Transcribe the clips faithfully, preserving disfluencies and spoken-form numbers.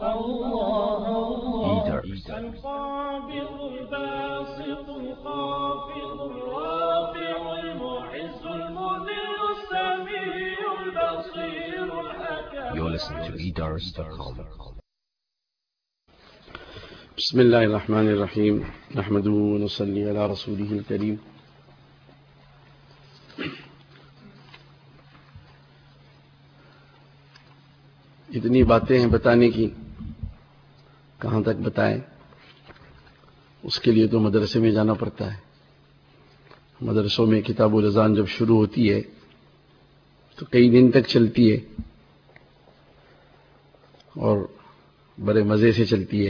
القابض الباسط الخافض الرافع المعز المذل السميع البصير الحكم. You're listening to e dars dot com. بسم الله الرحمن الرحيم نحمده ونصلي على رسوله الكريم. اتنی باتیں ہیں بتانے کی، کہاں تک بتائیں؟ اس کے لیے تو مدرسے میں جانا پڑتا ہے. مدرسوں میں کتاب الاذان جب شروع ہوتی ہے تو کئی دن تک چلتی ہے اور بڑے مزے سے چلتی ہے.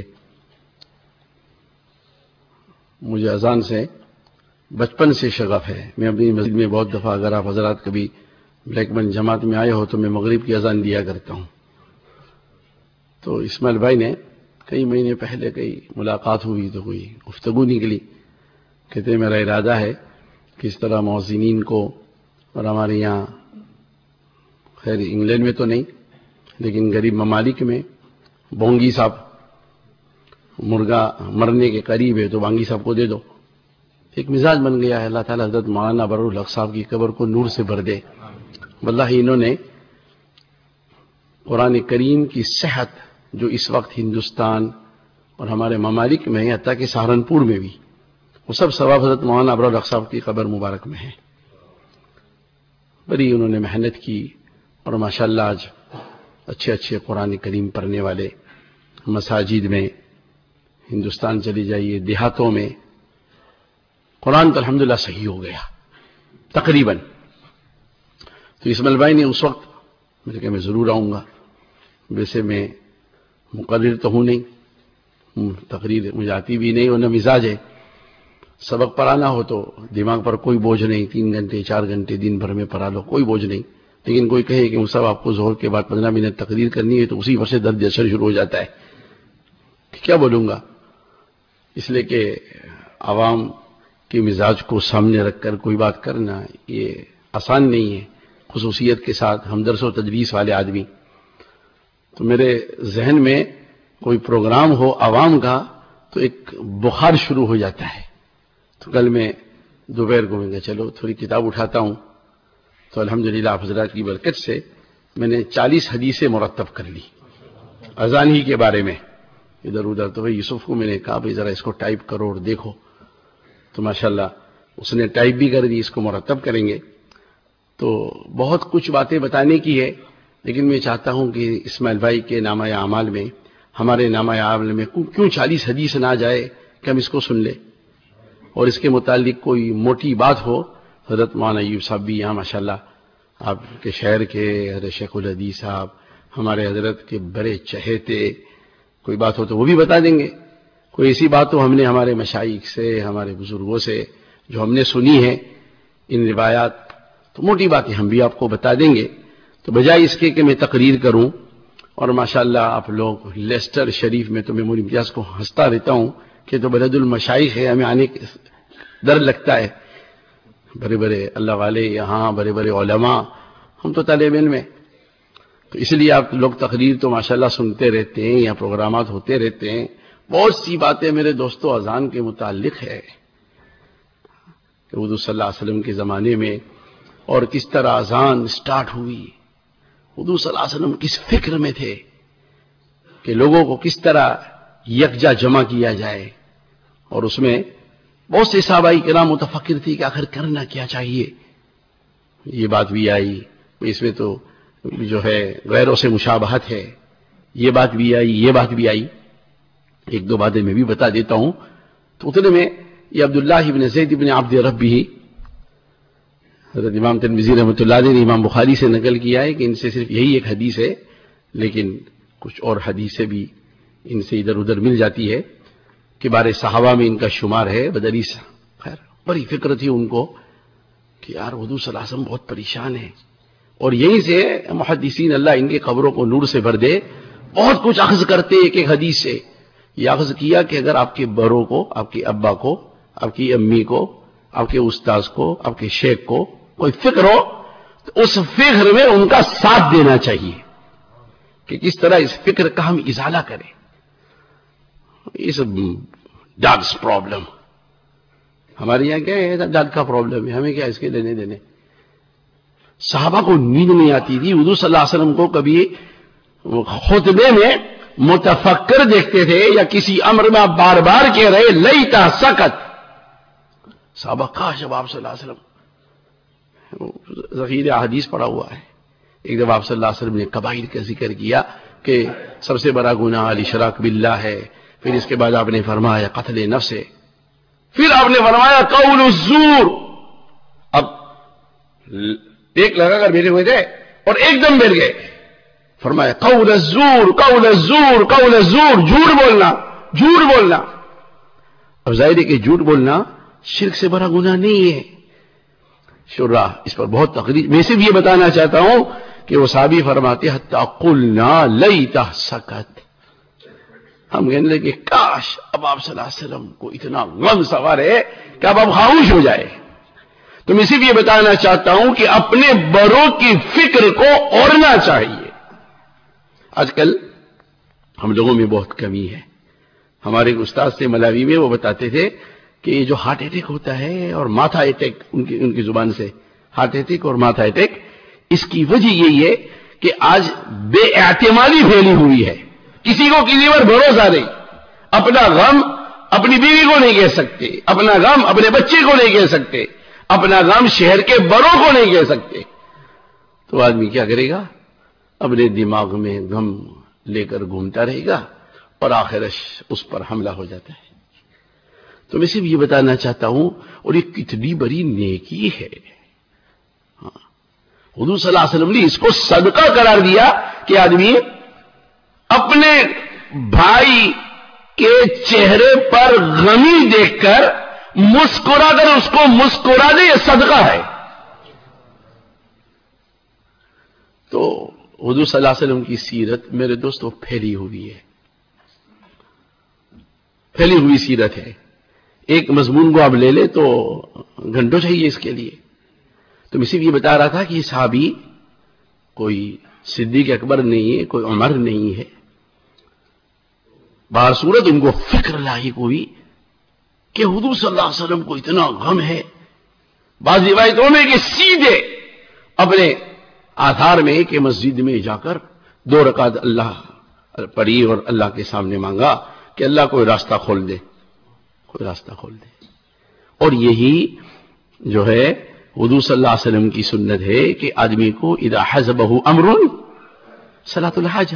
مجھے اذان سے بچپن سے شغف ہے. میں اپنی مسجد میں بہت دفعہ، اگر آپ حضرات کبھی بلیک بن جماعت میں آئے ہو تو میں مغرب کی اذان دیا کرتا ہوں. تو اسماعیل بھائی نے کئی مہینے پہلے کئی ملاقات ہوئی تو کوئی گفتگو نکلی. کہتے میرا ارادہ ہے کہ اس طرح مؤذنین کو، اور ہمارے یہاں خیر انگلینڈ میں تو نہیں لیکن غریب ممالک میں بونگی صاحب مرغا مرنے کے قریب ہے تو بانگی صاحب کو دے دو. ایک مزاج بن گیا ہے. اللہ تعالیٰ حضرت مولانا برول حق صاحب کی قبر کو نور سے بھر دے. واللہ انہوں نے قرآن کریم کی صحت جو اس وقت ہندوستان اور ہمارے ممالک میں ہے، حتیٰ کہ سہارنپور میں بھی، وہ سب ثواب حضرت مولانا برول حق صاحب کی قبر مبارک میں ہے. بڑی انہوں نے محنت کی اور ماشاءاللہ آج اچھے اچھے قرآن کریم پڑھنے والے مساجد میں، ہندوستان چلی جائیے دیہاتوں میں قرآن تو الحمدللہ صحیح ہو گیا تقریباً. تو اسماعیل بھائی نے اس وقت میں نے کہا میں ضرور آؤں گا. ویسے میں مقرر تو ہوں نہیں، تقریر مجھے آتی بھی نہیں اور نہ مزاج ہے. سبق پڑھانا ہو تو دماغ پر کوئی بوجھ نہیں، تین گھنٹے چار گھنٹے دن بھر میں پڑھا لو، کوئی بوجھ نہیں. لیکن کوئی کہے کہ صاحب آپ کو ظہر کے بعد پندرہ منٹ تقریر کرنی ہے تو اسی وقت سے درد اثر شروع ہو جاتا ہے. کیا بولوں گا؟ اس لیے کہ عوام کے مزاج کو سامنے رکھ کر کوئی بات کرنا یہ آسان نہیں ہے، خصوصیت کے ساتھ ہم درس و تدریس والے آدمی. تو میرے ذہن میں کوئی پروگرام ہو عوام کا تو ایک بخار شروع ہو جاتا ہے. تو کل میں دوپہر کو میں نے چلو تھوڑی کتاب اٹھاتا ہوں. تو الحمدللہ آپ حضرات کی برکت سے میں نے چالیس حدیثیں مرتب کر لی اذان ہی کے بارے میں. ادھر ادھر تو بھائی یوسف کو میں نے کہا بھائی ذرا اس کو ٹائپ کرو اور دیکھو. تو ماشاءاللہ اس نے ٹائپ بھی کر دی. اس کو مرتب کریں گے. تو بہت کچھ باتیں بتانے کی ہے، لیکن میں چاہتا ہوں کہ اسماعیل بھائی کے نامہ اعمال میں، ہمارے نامہ اعمال میں کیوں چالیس حدیث نہ جائے کہ ہم اس کو سن لیں اور اس کے متعلق کوئی موٹی بات ہو. حضرت مولانا ایوب صاحب بھی یہاں ماشاءاللہ آپ کے شہر کے، حضرت شیخ الحدیث صاحب ہمارے حضرت کے بڑے چہیتے، کوئی بات ہو تو وہ بھی بتا دیں گے. کوئی ایسی بات تو ہم نے ہمارے مشائخ سے، ہمارے بزرگوں سے جو ہم نے سنی ہے ان روایات، تو موٹی باتیں ہم بھی آپ کو بتا دیں گے. تو بجائے اس کے کہ میں تقریر کروں، اور ماشاءاللہ آپ لوگ لیسٹر شریف میں تو میں مولی امتیاز کو ہنستا رہتا ہوں کہ تو بلد المشائخ ہے، ہمیں آنے ڈر لگتا ہے. بڑے بڑے اللہ والے یہاں، بڑے بڑے علماء، ہم تو طالب علم میں. تو اس لیے آپ لوگ تقریر تو ماشاءاللہ سنتے رہتے ہیں یا پروگرامات ہوتے رہتے ہیں. بہت سی باتیں میرے دوستو اذان کے متعلق ہے کہ حضور صلی اللہ علیہ وسلم کے زمانے میں اور کس طرح اذان سٹارٹ ہوئی. حضور صلی اللہ علیہ وسلم کس فکر میں تھے کہ لوگوں کو کس طرح یکجا جمع کیا جائے، اور اس میں بہت سے صحابہ کرام متفکر تھی کہ آخر کرنا کیا چاہیے. یہ بات بھی آئی، اس میں تو جو ہے غیروں سے مشابہت ہے، یہ بات بھی آئی، یہ بات بھی آئی. ایک دو باتیں میں بھی بتا دیتا ہوں. تو اتنے میں یہ عبداللہ ابن زید ابن عبد ربہ، حضرت امام ترمذی رحمۃ اللہ علیہ نے امام بخاری سے نقل کیا ہے کہ ان سے صرف یہی ایک حدیث ہے، لیکن کچھ اور حدیثیں بھی ان سے ادھر ادھر مل جاتی ہے کہ بارے صحابہ میں ان کا شمار ہے. بدری سے خیر بڑی فکر تھی ان کو کہ یار حضور صلی اللہ علیہ وسلم بہت پریشان ہیں، اور یہیں سے محدثین اللہ ان کے قبروں کو نور سے بھر دے بہت کچھ اخذ کرتے ایک ایک حدیث سے. یہ اخذ کیا کہ اگر آپ کے بڑوں کو، آپ کے ابا کو، آپ کی امی کو، آپ کے استاذ کو، آپ کے شیخ کو کوئی فکر ہو تو اس فکر میں ان کا ساتھ دینا چاہیے. کہ کس طرح اس فکر کا ہم ازالہ کریں. اس ڈاگس پرابلم ہمارے یہاں کیا ہے؟ ڈاگ کا پرابلم ہے، ہمیں کیا اس کے لینے دینے. صحابہ کو نیند نہیں آتی تھی. حضور صلی اللہ علیہ وسلم کو کبھی خطبے میں متفکر دیکھتے تھے یا کسی امر میں آپ بار بار کہہ رہے لیتا سکت. صحابہ کاش اب آپ صلی اللہ علیہ وسلم، ذخیرہ احادیث پڑا ہوا ہے. ایک دفعہ آپ صلی اللہ علیہ وسلم نے کبائر کا ذکر کیا کہ سب سے بڑا گناہ الاشراک باللہ ہے. پھر اس کے بعد آپ نے فرمایا قتل نفس ہے. پھر آپ نے فرمایا قول الزور. اب ایک لگا کر بیٹھے ہوئے تھے اور ایک دم بیٹھ گئے. فرمایا قول الزور قول الزور قول الزور، جھوٹ بولنا جھوٹ بولنا. اب ظاہر ہے کہ جھوٹ بولنا شرک سے بڑا گناہ نہیں ہے. شرح اس پر بہت تقریر. میں صرف یہ بتانا چاہتا ہوں کہ وہ صحابی فرماتے حتی قلنا لیتہ سکت. ہم کہنے لگے کاش اب آپ صلی اللہ علیہ وسلم کو اتنا غم سوار ہے کہ اب اب خاموش ہو جائے. تو میں صرف یہ بتانا چاہتا ہوں کہ اپنے بڑوں کی فکر کو اوڑھنا چاہیے. آج کل ہم لوگوں میں بہت کمی ہے. ہمارے استاد سے ملاوی میں وہ بتاتے تھے کہ یہ جو ہارٹ اٹیک ہوتا ہے اور ماتھا اٹیک، ان کی ان کی زبان سے ہارٹ اٹیک اور ماتھا اٹیک، اس کی وجہ یہی ہے کہ آج بے اعتمادی پھیلی ہوئی ہے. کسی کو کسی پر بھروسہ نہیں. اپنا غم اپنی بیوی کو نہیں کہہ سکتے، اپنا غم اپنے بچے کو نہیں کہہ سکتے، اپنا غم شہر کے بڑوں کو نہیں کہہ سکتے. تو آدمی کیا کرے گا؟ اپنے دماغ میں غم لے کر گھومتا رہے گا اور آخر اس پر حملہ ہو جاتا ہے. تو میں صرف یہ بتانا چاہتا ہوں، اور یہ کتنی بڑی نیکی ہے. ہاں، حضور صلی اللہ علیہ وسلم نے اس کو صدقہ قرار دیا کہ آدمی اپنے بھائی کے چہرے پر غمی دیکھ کر مسکرا کر اس کو مسکرا دے، یہ صدقہ ہے. تو حضور صلی اللہ علیہ وسلم کی سیرت میرے دوستوں پھیلی ہوئی ہے، پھیلی ہوئی سیرت ہے. ایک مضمون کو آپ لے لیں تو گھنٹوں چاہیے اس کے لیے. تو میں صرف یہ بتا رہا تھا کہ یہ صحابی کوئی صدیق اکبر نہیں ہے، کوئی عمر نہیں ہے. بہر صورت ان کو فکر لاحق ہوئی کہ حضور صلی اللہ علیہ وسلم کو اتنا غم ہے. بعض روایتوں میں کہ سیدھے اپنے آثار میں کہ مسجد میں جا کر دو رکعت اللہ پڑھی اور اللہ کے سامنے مانگا کہ اللہ کوئی راستہ کھول دے، کوئی راستہ کھول دے. اور یہی جو ہے حضور صلی اللہ علیہ وسلم کی سنت ہے کہ آدمی کو اذا حزبہ امر صلاۃ الحاجہ،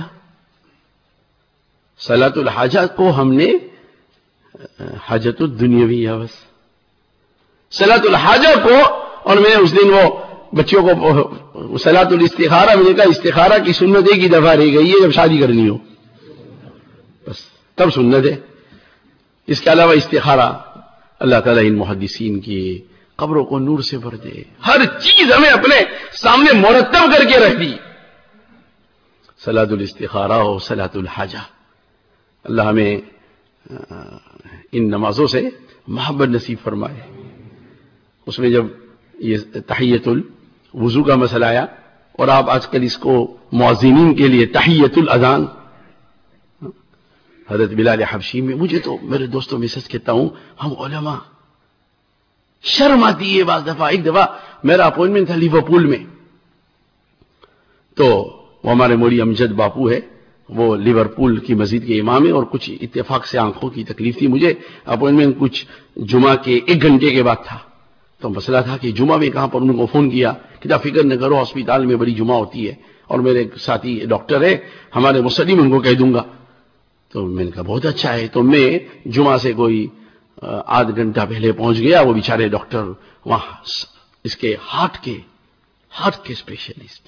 صلاۃ الحاجہ کو ہم نے حاجت الدنیویہ بس صلاۃ الحاجہ کو. اور میں نے اس دن وہ بچوں کو صلاۃ الاستخارہ، میں نے کہا استخارہ کی سنت ایک ہی دفعہ رہ گئی ہے جب شادی کرنی ہو، بس تب سنت ہے. اس کے علاوہ استخارہ اللہ تعالیٰ ان محدثین کی قبروں کو نور سے بھر دے. ہر چیز ہمیں اپنے سامنے مرتب کر کے رکھ دی. صلاۃ الاستخارہ ہو، صلاۃ الحاجہ. اللہ ہمیں ان نمازوں سے محبت نصیب فرمائے. اس میں جب یہ تحیۃ الوضو کا مسئلہ آیا، اور آپ آج کل اس کو مؤذنین کے لیے تحیۃ الاذان، حضرت بلال حبشی میں، مجھے تو میرے دوستوں میں سچ کہتا ہوں ہم علماء شرم آتی ہے بعض دفعہ. ایک دفعہ میرا اپوائنٹمنٹ تھا لیورپول میں، تو وہ ہمارے مولی امجد باپو ہے، وہ لیورپول کی مسجد کے امام ہے، اور کچھ اتفاق سے آنکھوں کی تکلیف تھی. مجھے اپوائنٹمنٹ کچھ جمعہ کے ایک گھنٹے کے بعد تھا. تو مسئلہ تھا کہ جمعہ میں کہاں پر. انہوں کو فون کیا کہ آپ فکر نہ کرو، ہسپتال میں بڑی جمعہ ہوتی ہے اور میرے ساتھی ڈاکٹر ہے ہمارے مسلم، ان کو کہہ دوں گا. تو میں نے کہا بہت اچھا ہے. تو میں جمعہ سے کوئی آدھ گھنٹہ پہلے پہنچ گیا. وہ بیچارے ڈاکٹر وہاں اس کے ہارٹ کے ہارٹ کے اسپیشلسٹ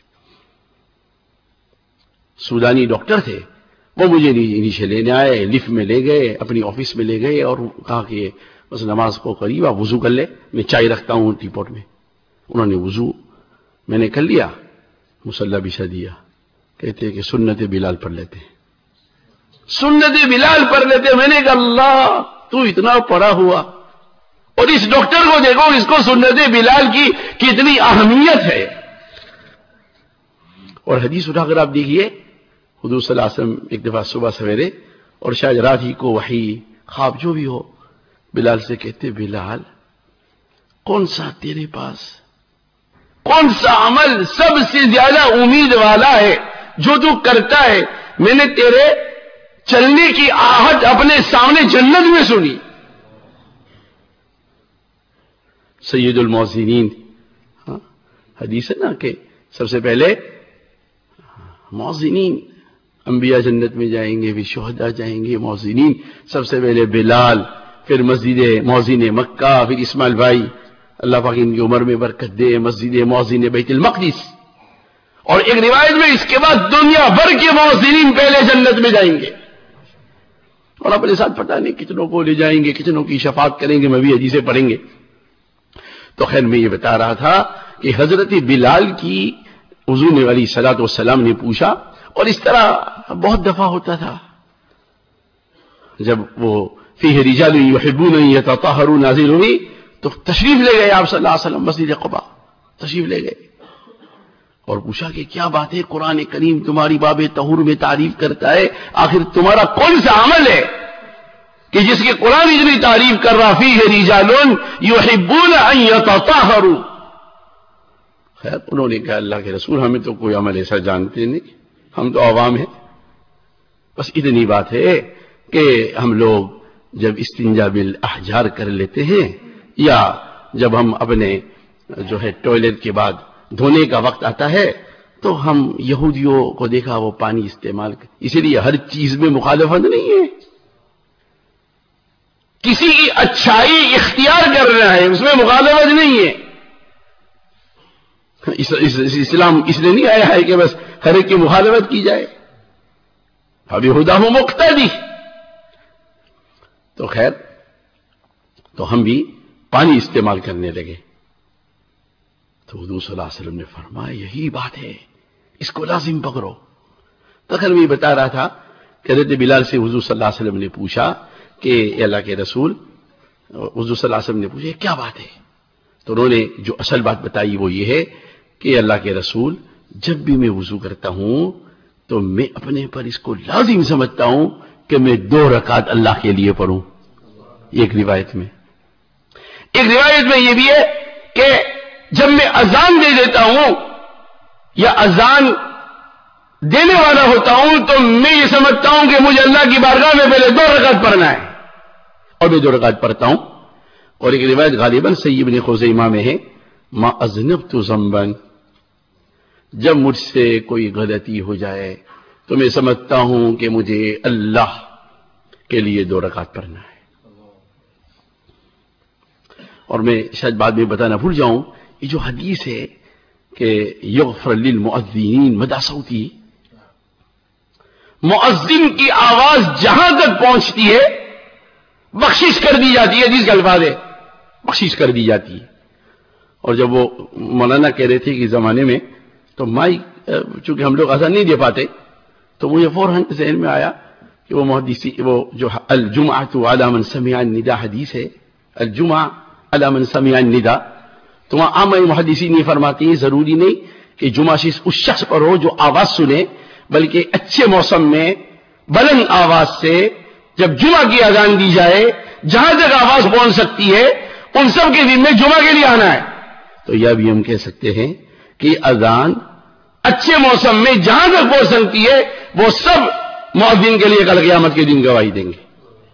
سودانی ڈاکٹر تھے. وہ مجھے نیچے لینے آئے، لفٹ میں لے گئے، اپنی آفس میں لے گئے اور کہا کہ بس نماز کو قریب آپ وضو کر لے، میں چائے رکھتا ہوں ٹی پاٹ میں. انہوں نے وضو میں نے کر لیا، مصلی بچھا دیا. کہتے کہ سنت بلال پڑھ لیتے ہیں، سنت بلال پڑھ لیتے. میں نے کہا اللہ تو اتنا پڑھا ہوا، اور اس ڈاکٹر کو دیکھو، اس کو سنت بلال کی کتنی اہمیت ہے. اور حدیث اٹھا کر آپ دیکھیے، حضور صلی اللہ علیہ وسلم ایک دفعہ صبح سویرے اور شاید رات ہی کو وحی خواب جو بھی ہو بلال سے کہتے بلال کون سا تیرے پاس کون سا عمل سب سے زیادہ امید والا ہے جو تو کرتا ہے؟ میں نے تیرے چلنے کی آہٹ اپنے سامنے جنت میں سنی. سید المؤذنین ہاں حدیث ہے نا کہ سب سے پہلے مؤذنین انبیاء جنت میں جائیں گے، بھی شہداء جائیں گے، مؤذنین سب سے پہلے بلال، پھر مسجد مؤذن مکہ، پھر اسماعیل بھائی اللہ پاک ان کی عمر میں برکت دے، مسجد مؤذن بیت المقدس. اور ایک روایت میں اس کے بعد دنیا بھر کے مؤذنین پہلے جنت میں جائیں گے اور اپنے ساتھ پتہ نہیں کتنوں کو لے جائیں گے، کتنوں کی شفاعت کریں گے، میں بھی حدیثیں پڑھیں گے. تو خیر میں یہ بتا رہا تھا کہ حضرت بلال کی حضور علیہ الصلوۃ والسلام نے پوچھا، اور اس طرح بہت دفعہ ہوتا تھا جب وہ فیہ رجال یحبون ان یتطہروا نازل ہوئی تو تشریف لے گئے آپ صلی اللہ علیہ وسلم مسجد قباء، تشریف لے گئے اور پوچھا کہ کیا بات ہے، قرآن کریم تمہاری باب طہور میں تعریف کرتا ہے، آخر تمہارا کون سا عمل ہے کہ جس کے قرآن اتنی تعریف کر رہا فیہ رجال یحبون ان یتطہروا؟ خیر انہوں نے کہا اللہ کے رسول ہمیں تو کوئی عمل ایسا جانتے نہیں، ہم تو عوام ہیں، بس اتنی بات ہے کہ ہم لوگ جب استنجا بالاحجار کر لیتے ہیں یا جب ہم اپنے جو ہے ٹوائلٹ کے بعد دھونے کا وقت آتا ہے تو ہم یہودیوں کو دیکھا وہ پانی استعمال کر، اسی لیے ہر چیز میں مخالفت نہیں ہے، کسی کی اچھائی اختیار کر رہا ہے اس میں مخالفت نہیں ہے. اس, اس, اس اسلام اس لیے نہیں آیا ہے کہ بس ہر ایک کی مخالفت کی جائے، ابھی ہدا ہو مقتدی. تو خیر تو ہم بھی پانی استعمال کرنے لگے تو حضور صلی اللہ علیہ وسلم نے فرمایا یہی بات ہے، اس کو لازم پکڑو. تو خیر میں بتا رہا تھا کہ حضرت بلال سے حضور صلی اللہ علیہ وسلم نے پوچھا کہ اللہ کے رسول، حضور صلی اللہ علیہ وسلم نے پوچھا کیا بات ہے؟ تو انہوں نے جو اصل بات بتائی وہ یہ ہے کہ اللہ کے رسول جب بھی میں وضو کرتا ہوں تو میں اپنے پر اس کو لازم سمجھتا ہوں کہ میں دو رکعت اللہ کے لیے پڑھوں. ایک روایت میں ایک روایت میں یہ بھی ہے کہ جب میں اذان دے دیتا ہوں یا اذان دینے والا ہوتا ہوں تو میں یہ سمجھتا ہوں کہ مجھے اللہ کی بارگاہ میں پہلے دو رکعت پڑھنا ہے اور میں دو رکعت پڑھتا ہوں. اور ایک روایت غالباً صحیح ابن خزیمہ میں ہے ما اذنبت ذنبا، جب مجھ سے کوئی غلطی ہو جائے تو میں سمجھتا ہوں کہ مجھے اللہ کے لیے دو رکعت پڑھنا ہے. اور میں شاید بعد میں بتانا بھول جاؤں، یہ جو حدیث ہے کہ یغفر للمؤذنین مدى صوتی، مؤذن کی آواز جہاں تک پہنچتی ہے بخشش کر دی جاتی ہے، حدیث کا الفاظ ہے بخشش کر دی جاتی ہے. اور جب وہ مولانا کہہ رہے تھے کہ زمانے میں تو مائک چونکہ ہم لوگ اذان نہیں دے پاتے تو مجھے فوراً ذہن میں آیا کہ وہ محدثی وہ جو الجمعۃ علی من سمع النداء حدیث ہے، الجمعہ علی من سمع النداء، تو وہاں عام محدثین یہ فرماتے ہیں ضروری نہیں کہ جمعہ اس شخص پر ہو جو آواز سنے، بلکہ اچھے موسم میں بلند آواز سے جب جمعہ کی اذان دی جائے جہاں تک آواز پہنچ سکتی ہے ان سب کے دن میں جمعہ کے لیے آنا ہے. تو یہ بھی ہم کہہ سکتے ہیں کہ اذان اچھے موسم میں جہاں تک پہنچ سکتی ہے وہ سب مؤذن کے لیے کل قیامت کے دن گواہی دیں گے.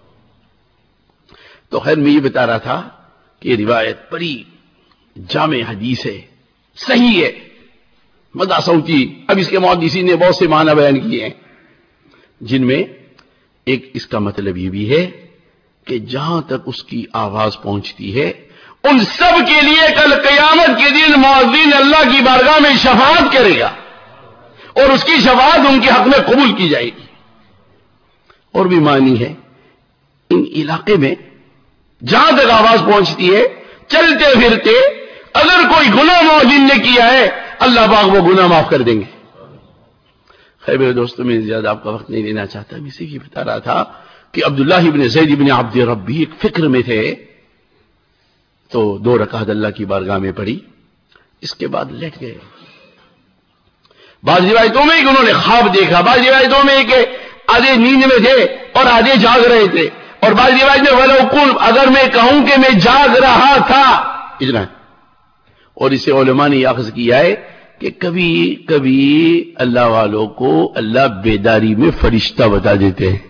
تو خیر میں یہ بتا رہا تھا کہ یہ روایت بڑی جامع حدیث ہے، صحیح ہے، مدى صوتی. اب اس کے محدثین نے بہت سے معنی بیان کیے ہیں جن میں ایک اس کا مطلب یہ بھی ہے کہ جہاں تک اس کی آواز پہنچتی ہے ان سب کے لیے کل قیامت کے دن مؤذن اللہ کی بارگاہ میں شفاعت کرے گا اور اس کی شفاعت ان کے حق میں قبول کی جائے گی. اور بھی معنی ہے ان علاقے میں جہاں تک آواز پہنچتی ہے چلتے پھرتے اگر کوئی گناہ مؤذن نے کیا ہے اللہ پاک وہ گناہ معاف کر دیں گے. خیر میرے دوستوں میں زیادہ آپ کا وقت نہیں لینا چاہتا، میں اسی کی بتا رہا تھا کہ عبداللہ ابن زید ابن عبد ربی ایک فکر میں تھے تو دو رکعت اللہ کی بارگاہ میں پڑھی، اس کے بعد لیٹ گئے. بعض روایتوں میں کہ انہوں نے خواب دیکھا، بعض روایتوں میں کہ آدھے نیند میں تھے اور آدھے جاگ رہے تھے، اور بعض روایت میں وَلَوْ قُلْ اگر میں کہوں کہ میں جاگ رہا تھا، اتنا ہے۔ اور اسے علماء نے اخذ کیا ہے کہ کبھی کبھی اللہ والوں کو اللہ بیداری میں فرشتہ بتا دیتے ہیں،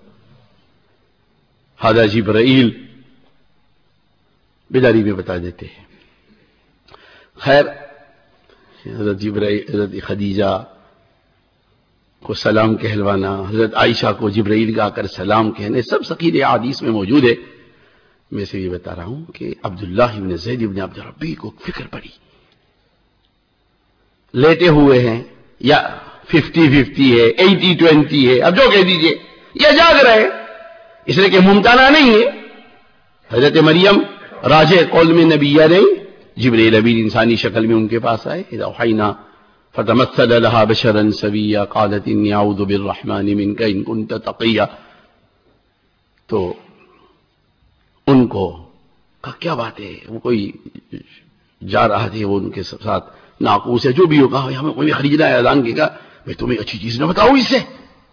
ہذا جبرائیل، بیداری میں بتا دیتے ہیں۔ خیر، حضرت جبرائیل، حضرت خدیجہ کو سلام کہلوانا، حضرت عائشہ کو جبرائیل کا آ کر سلام کہنے، سب صحیح حدیث میں موجود ہے۔ میں سے یہ بتا رہا ہوں کہ عبداللہ بن زید بن عبد ربی کو فکر پڑی، لیٹے ہوئے ہیں، یا ففٹی ففٹی ہے، ایٹی ٹوینٹی ہے، اب جو کہہ دیجئے، یا جاگ رہے، اس لیے کہ ممتنع نہیں ہے۔ حضرت مریم راجع قول میں نبیہ نہیں، جبرائیل امین انسانی شکل میں ان کے پاس آئے، اذا اوحینا فتمثل لها بشرا سویا قالت انی اعوذ بالرحمن منک ان کنت تقیا، تو ان کو کہا کیا بات ہے، وہ کوئی جا رہا تھے، وہ ان کے ساتھ ناقوس ہے، جو بھی ہو، کہا ہمیں کوئی خریدنا ہے اذان کی، کہا میں تمہیں اچھی چیز نہ بتاؤں، اس سے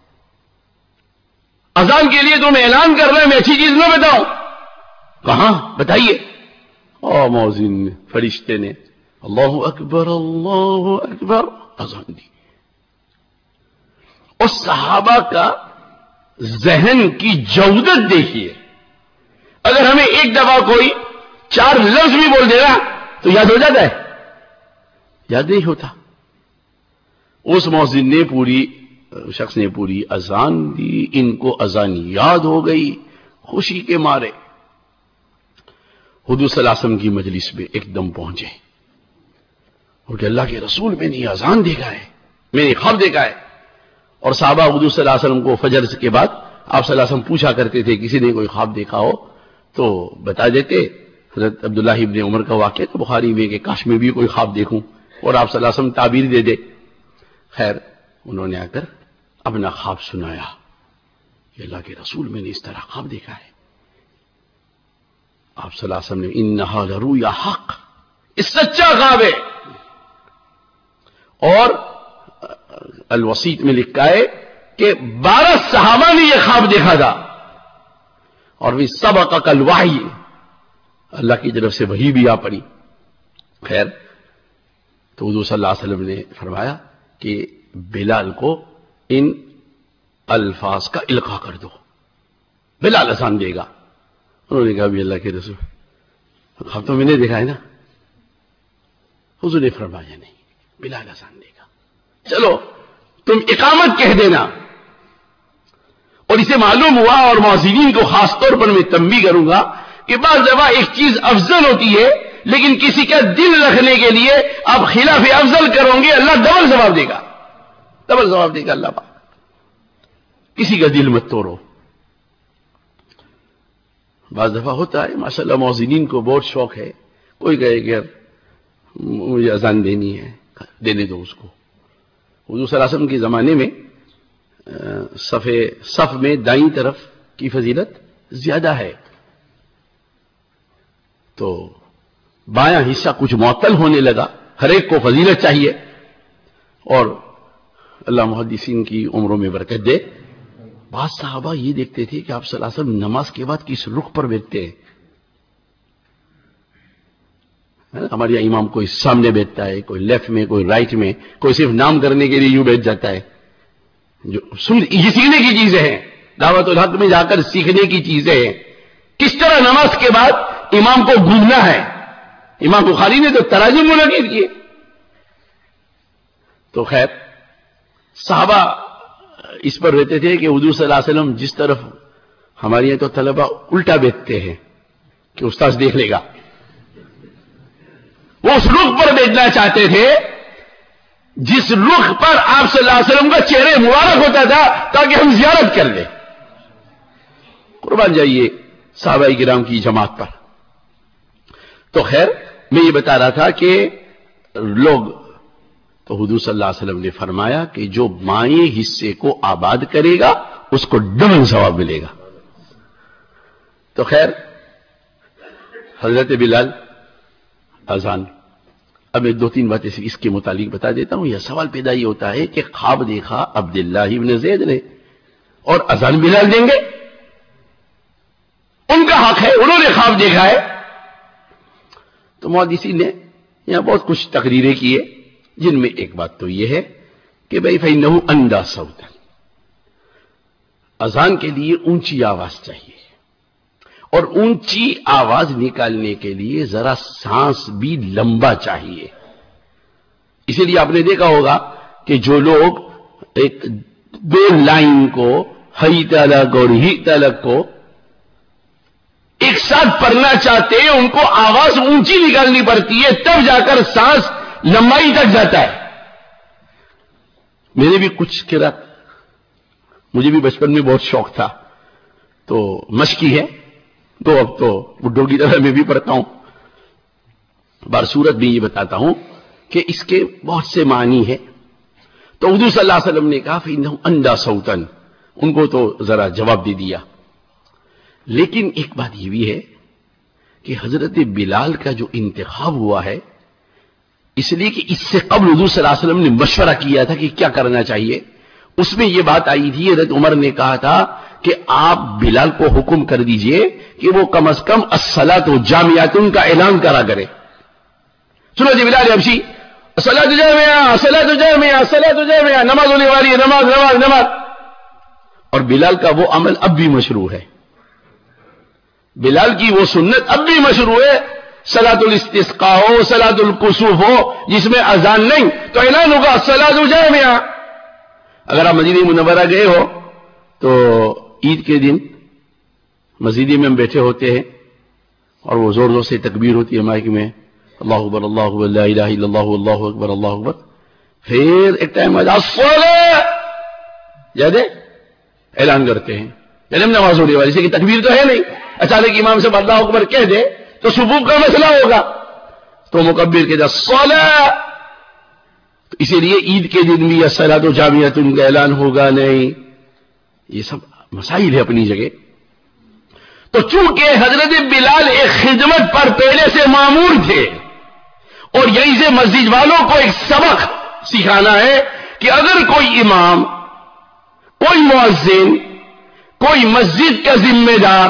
اذان کے لیے تم اعلان کر رہے ہیں، میں اچھی چیز نہ بتاؤں، کہاں بتائیے؟ اور مؤذن نے، فرشتے نے اللہ اکبر اللہ اکبر اذان دی۔ اور صحابہ کا ذہن کی جودت دیکھیے، اگر ہمیں ایک دفعہ کوئی چار لفظ بھی بول دے گا تو یاد ہو جاتا ہے؟ یاد نہیں ہوتا۔ اس مؤذن نے پوری شخص نے پوری اذان دی، ان کو اذان یاد ہو گئی، خوشی کے مارے حضور صلی اللہ علیہ وسلم کی مجلس میں ایک دم پہنچے، اور کہ اللہ کے رسول میں نے اذان دیکھا ہے، میں نے خواب دیکھا ہے۔ اور صحابہ حضور صلی اللہ علیہ وسلم کو فجر کے بعد آپ صلی اللہ علیہ وسلم پوچھا کرتے تھے، کسی نے کوئی خواب دیکھا ہو تو بتا دیتے۔ حضرت عبداللہ ابن عمر کا واقعہ تو بخاری میں کہ کاش میں بھی کوئی خواب دیکھوں اور آپ صلی اللہ علیہ وسلم تعبیر دے دے۔ خیر، انہوں نے آ کر اپنا خواب سنایا کہ اللہ کے رسول میں نے اس طرح خواب دیکھا ہے۔ آپ صلی اللہ علیہ وسلم نے انہا لرؤیا حق، اس سچا خواب ہے۔ اور الوسیط میں لکھا ہے کہ بارہ صحابہ نے یہ خواب دیکھا تھا، اور وہ سبق الوحی، اللہ کی طرف سے وحی بھی آ پڑی۔ خیر، تو حضور صلی اللہ علیہ وسلم نے فرمایا کہ بلال کو ان الفاظ کا القاء کر دو، بلال اذان دے گا۔ انہوں نے کہا بھی اللہ کے رسول، خواب تو میں نے دیکھا ہے نا۔ حضور نے فرمایا نہیں، بلال اذان دے گا، چلو تم اقامت کہہ دینا۔ اور اسے معلوم ہوا، اور مؤذنین کو خاص طور پر میں تنبیہ کروں گا کہ بعض دفعہ ایک چیز افضل ہوتی ہے، لیکن کسی کا دل رکھنے کے لیے آپ خلاف افضل کرو گے، اللہ ڈبل جواب دے گا، ڈبل جواب دے گا اللہ پاک۔ کسی کا دل مت توڑو۔ بعض دفعہ ہوتا ہے ماشاءاللہ مؤذنین کو بہت شوق ہے، کوئی کہے کہ مجھے اذان دینی ہے، دینے دو اس کو۔ حضور صلی اللہ علیہ وسلم کے زمانے میں صف صف میں دائیں طرف کی فضیلت زیادہ ہے، تو بایاں حصہ کچھ معطل ہونے لگا، ہر ایک کو فضیلت چاہیے، اور اللہ محدثین کی عمروں میں برکت دے۔ بعض صحابہ یہ دیکھتے تھے کہ آپ صلی اللہ علیہ وسلم نماز کے بعد کس رخ پر بیٹھتے ہیں۔ ہمارے یہاں امام کوئی سامنے بیٹھتا ہے، کوئی لیفٹ میں، کوئی رائٹ میں، کوئی صرف نام کرنے کے لیے یوں بیٹھ جاتا ہے۔ جو یہ سیکھنے کی چیزیں ہیں، دعوت الحق میں جا کر سیکھنے کی چیزیں ہیں، کس طرح نماز کے بعد امام کو گھومنا ہے۔ امام بخاری نے تو تراجم منعقد کیے۔ تو خیر، صحابہ اس پر رہتے تھے کہ حضور صلی اللہ علیہ وسلم جس طرف، ہمارے یہاں تو طلبہ الٹا بیٹھتے ہیں کہ استاد دیکھ لے گا، وہ اس رخ پر بیٹھنا چاہتے تھے جس رخ پر آپ صلی اللہ علیہ وسلم کا چہرے مبارک ہوتا تھا، تاکہ ہم زیارت کر لیں۔ قربان جائیے صحابہ کرام کی جماعت پر۔ تو خیر، میں یہ بتا رہا تھا کہ لوگ، تو حضور صلی اللہ علیہ وسلم نے فرمایا کہ جو بائیں حصے کو آباد کرے گا اس کو ڈبل ثواب ملے گا۔ تو خیر، حضرت بلال اذان اب میں دو تین باتیں اس کے متعلق بتا دیتا ہوں. یہ سوال پیدا یہ ہوتا ہے کہ خواب دیکھا عبداللہ ابن زید نے اور اذان بلال دیں گے, ان کا حق ہے, انہوں نے خواب دیکھا ہے. تو محدثین نے یہاں بہت کچھ تقریریں کی ہے, جن میں ایک بات تو یہ ہے کہ بھائی فإنہ اندھا صوتا, اذان کے لیے اونچی آواز چاہیے, اور اونچی آواز نکالنے کے لیے ذرا سانس بھی لمبا چاہیے. اسی لیے آپ نے دیکھا ہوگا کہ جو لوگ ایک دو لائن کو ہی تلک اور ہی تلک کو ایک ساتھ پڑھنا چاہتے ہیں, ان کو آواز اونچی نکالنی پڑتی ہے, تب جا کر سانس لمبائی تک جاتا ہے. میں نے بھی کچھ قرات, مجھے بھی بچپن میں بہت شوق تھا, تو مشقی ہے, تو اب تو بڈھوں کی طرح میں بھی پڑھتا ہوں. بار صورت بھی یہ بتاتا ہوں کہ اس کے بہت سے معنی ہے. تو حضور صلی اللہ علیہ وسلم نے کہا فإنه اندھا صوتن, ان کو تو ذرا جواب دے دیا. لیکن ایک بات یہ بھی ہے کہ حضرت بلال کا جو انتخاب ہوا ہے, اس لیے کہ اس سے قبل حضور صلی اللہ علیہ وسلم نے مشورہ کیا تھا کہ کیا کرنا چاہیے. اس میں یہ بات آئی تھی, حضرت عمر نے کہا تھا کہ آپ بلال کو حکم کر دیجئے کہ وہ کم از کم الصلاۃ جامعۃ کا اعلان کرا کرے. سنو جی بلال حبشی, الصلاۃ جامعہ, الصلاۃ جامعہ, الصلاۃ جامعہ, نماز ہونے والی ہے, نماز نماز نماز. اور بلال کا وہ عمل اب بھی مشروع ہے, بلال کی وہ سنت اب بھی مشروع ہے. صلاۃ الاستسقاء ہو, صلاۃ الکسوف ہو, جس میں اذان نہیں تو اعلان ہوگا الصلاۃ جامعہ. اگر آپ مدینہ منورہ گئے ہو تو عید کے دن مسجد میں ہم بیٹھے ہوتے ہیں اور وہ زور زور سے تکبیر ہوتی ہے مائک میں, اللہ اکبر اللہ اکبر لا الہ الا اللہ اللہ اکبر اللہ اکبر. پھر ایک ٹائم یاد ہے اعلان کرتے ہیں یعنی نماز ہونے والی, کہ تکبیر تو ہے نہیں, اچانک امام سے اللہ اکبر کہہ دے تو صفوف کا مسئلہ ہوگا, تو مکبر کے جا صلاۃ. تو اسی لیے عید کے دن بھی الصلاۃ جامعۃ کا اعلان ہوگا نہیں. یہ سب مسائل ہے اپنی جگہ. تو چونکہ حضرت بلال ایک خدمت پر پہلے سے معمور تھے, اور یہی سے مسجد والوں کو ایک سبق سکھانا ہے کہ اگر کوئی امام, کوئی مؤذن, کوئی مسجد کا ذمہ دار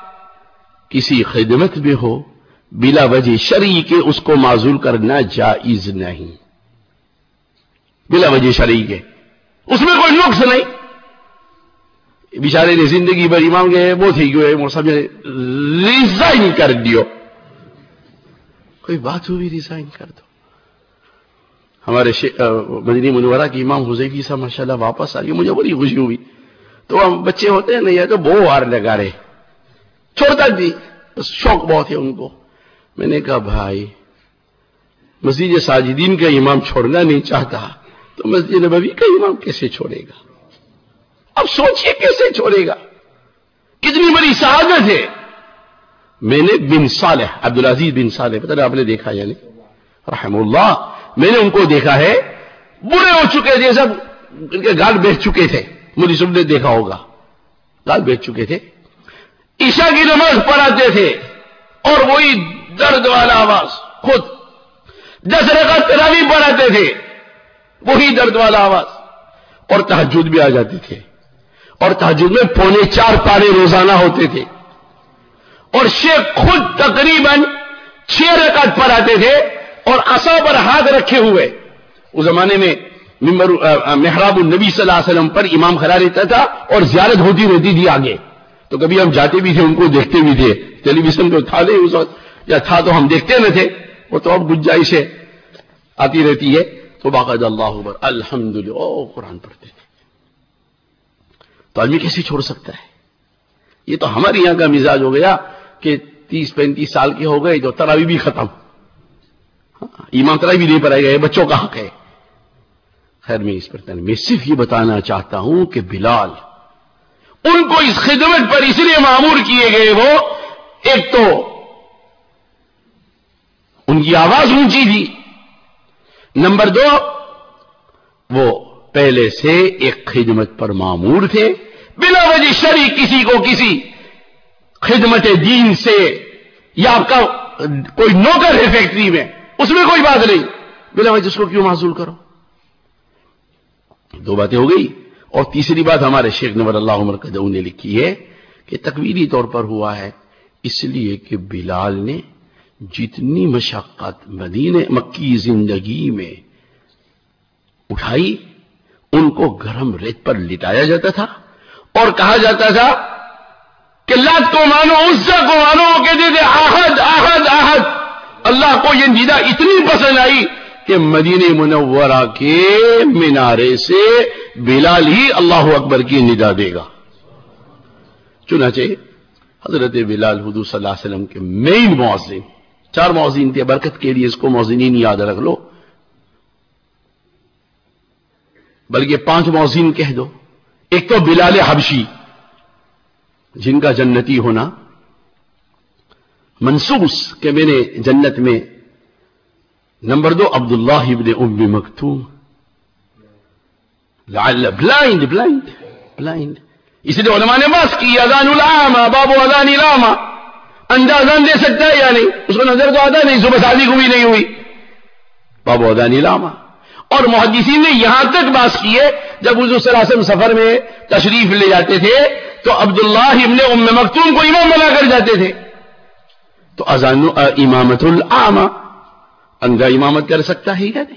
کسی خدمت میں ہو, بلا وجہ شرعی کے اس کو معزول کرنا جائز نہیں. بلا وجہ شرعی کے اس میں کوئی نقص نہیں. بیچارے نے زندگی بھر امام گئے وہ تھی کیوں سب ریزائن کر دیو, کوئی بات ہوئی ریزائن کر دو. ہمارے مدینہ منورہ کے امام حذیفی صاحب ماشاءاللہ واپس آ گئے, مجھے بڑی خوشی ہوئی. تو ہم بچے ہوتے ہیں نا, یا تو بہت وار لگا رہے, چھوڑتا دی, شوق بہت ہے ان کو. میں نے کہا بھائی مسجد ساجدین کا امام چھوڑنا نہیں چاہتا تو مسجد نبوی کا امام کیسے چھوڑے گا؟ اب سوچئے کیسے چھوڑے گا, کتنی بڑی سعادت ہے. میں نے بن صالح, عبدالعزیز بن صالح, پتہ نہیں آپ نے دیکھا یعنی رحم اللہ, میں نے ان کو دیکھا ہے, بڑے ہو چکے تھے سب, ان کے گال بیٹھ چکے تھے, مجھے سب نے دیکھا ہوگا, گال بیٹھ چکے تھے, عشاء کی نماز پڑھاتے تھے اور وہی درد والا آواز, خود دس رکعت تراویح پڑھاتے تھے, وہی درد والا آواز, اور تہجد بھی آ جاتے تھے, اور تہجد میں پونے چار پارے روزانہ ہوتے تھے, اور شیخ خود تقریباً چھ رکعت پڑھاتے تھے اور عصا پر ہاتھ رکھے ہوئے. اس زمانے میں ممبر محراب النبی صلی اللہ علیہ وسلم پر امام کھڑا رہتا تھا اور زیارت ہوتی رہتی تھی آگے, تو کبھی ہم جاتے بھی تھے, ان کو دیکھتے بھی تھے. ٹیلی ویژن تو تھا نہیں اس وقت, یا تھا تو ہم دیکھتے نہ تھے, وہ تو اب گنجائش ہے آتی رہتی ہے. تو باقاعدہ اللہ اکبر الحمدللہ او قرآن پڑھتے تھے. تو آدمی کیسے چھوڑ سکتا ہے؟ یہ تو ہمارے یہاں کا مزاج ہو گیا کہ تیس پینتیس سال کے ہو گئے تو تراویح بھی ختم, امام تراویح نہیں پڑھائے گئے, بچوں کا حق ہے. خیر میں اس پر میں صرف یہ بتانا چاہتا ہوں کہ بلال ان کو اس خدمت پر اس لیے معمور کیے گئے, وہ ایک تو ان کی آواز اونچی تھی, نمبر دو وہ پہلے سے ایک خدمت پر معمور تھے, بلا وجہ شرعی کسی کو کسی خدمت دین سے, یا آپ کا کوئی نوکر ہے فیکٹری میں اس میں کوئی بات نہیں، بلا وجہ اس کو کیوں معزول کرو؟ دو باتیں ہو گئی. اور تیسری بات ہمارے شیخ نور اللہ عمر قدو نے لکھی ہے کہ تکوینی طور پر ہوا ہے اس لیے کہ بلال نے جتنی مشقت مدینے مکی زندگی میں اٹھائی ان کو گرم ریت پر لٹایا جاتا تھا اور کہا جاتا تھا کہ لات کو مانو، عزا کو مانو، وہ کہتے تھے آہد آہد آہد. اللہ کو یہ ندا اتنی پسند آئی کہ مدینہ منورہ کے مینارے سے بلال ہی اللہ اکبر کی ندا دے گا. چنانچہ حضرت بلال حضور صلی اللہ علیہ وسلم کے مین مؤذن، چار مؤذن تھے، برکت کے لیے اس کو مؤذنین یاد رکھ لو، بلکہ پانچ مؤذن کہہ دو. ایک تو بلال حبشی جن کا جنتی ہونا منصوص کہ میں نے جنت میں. نمبر دو Abdullah ibn Umm Maktum, blind blind blind اس لیے علماء نے بات کی اذان العامہ باب اذان العامہ، اندھا اذان دے سکتا ہے یا نہیں؟ اس کو نظر تو آتا نہیں، صبح شادی کو بھی نہیں ہوئی، باب اذان العامہ. اور محدثین نے یہاں تک بات کی ہے جب حضور صلی اللہ علیہ وسلم سفر میں تشریف لے جاتے تھے تو عبداللہ ابن ام مکتوم کو امام بنا کر جاتے تھے. تو اذان امامت العامہ، اندھا امامت کر سکتا ہے یا نہیں؟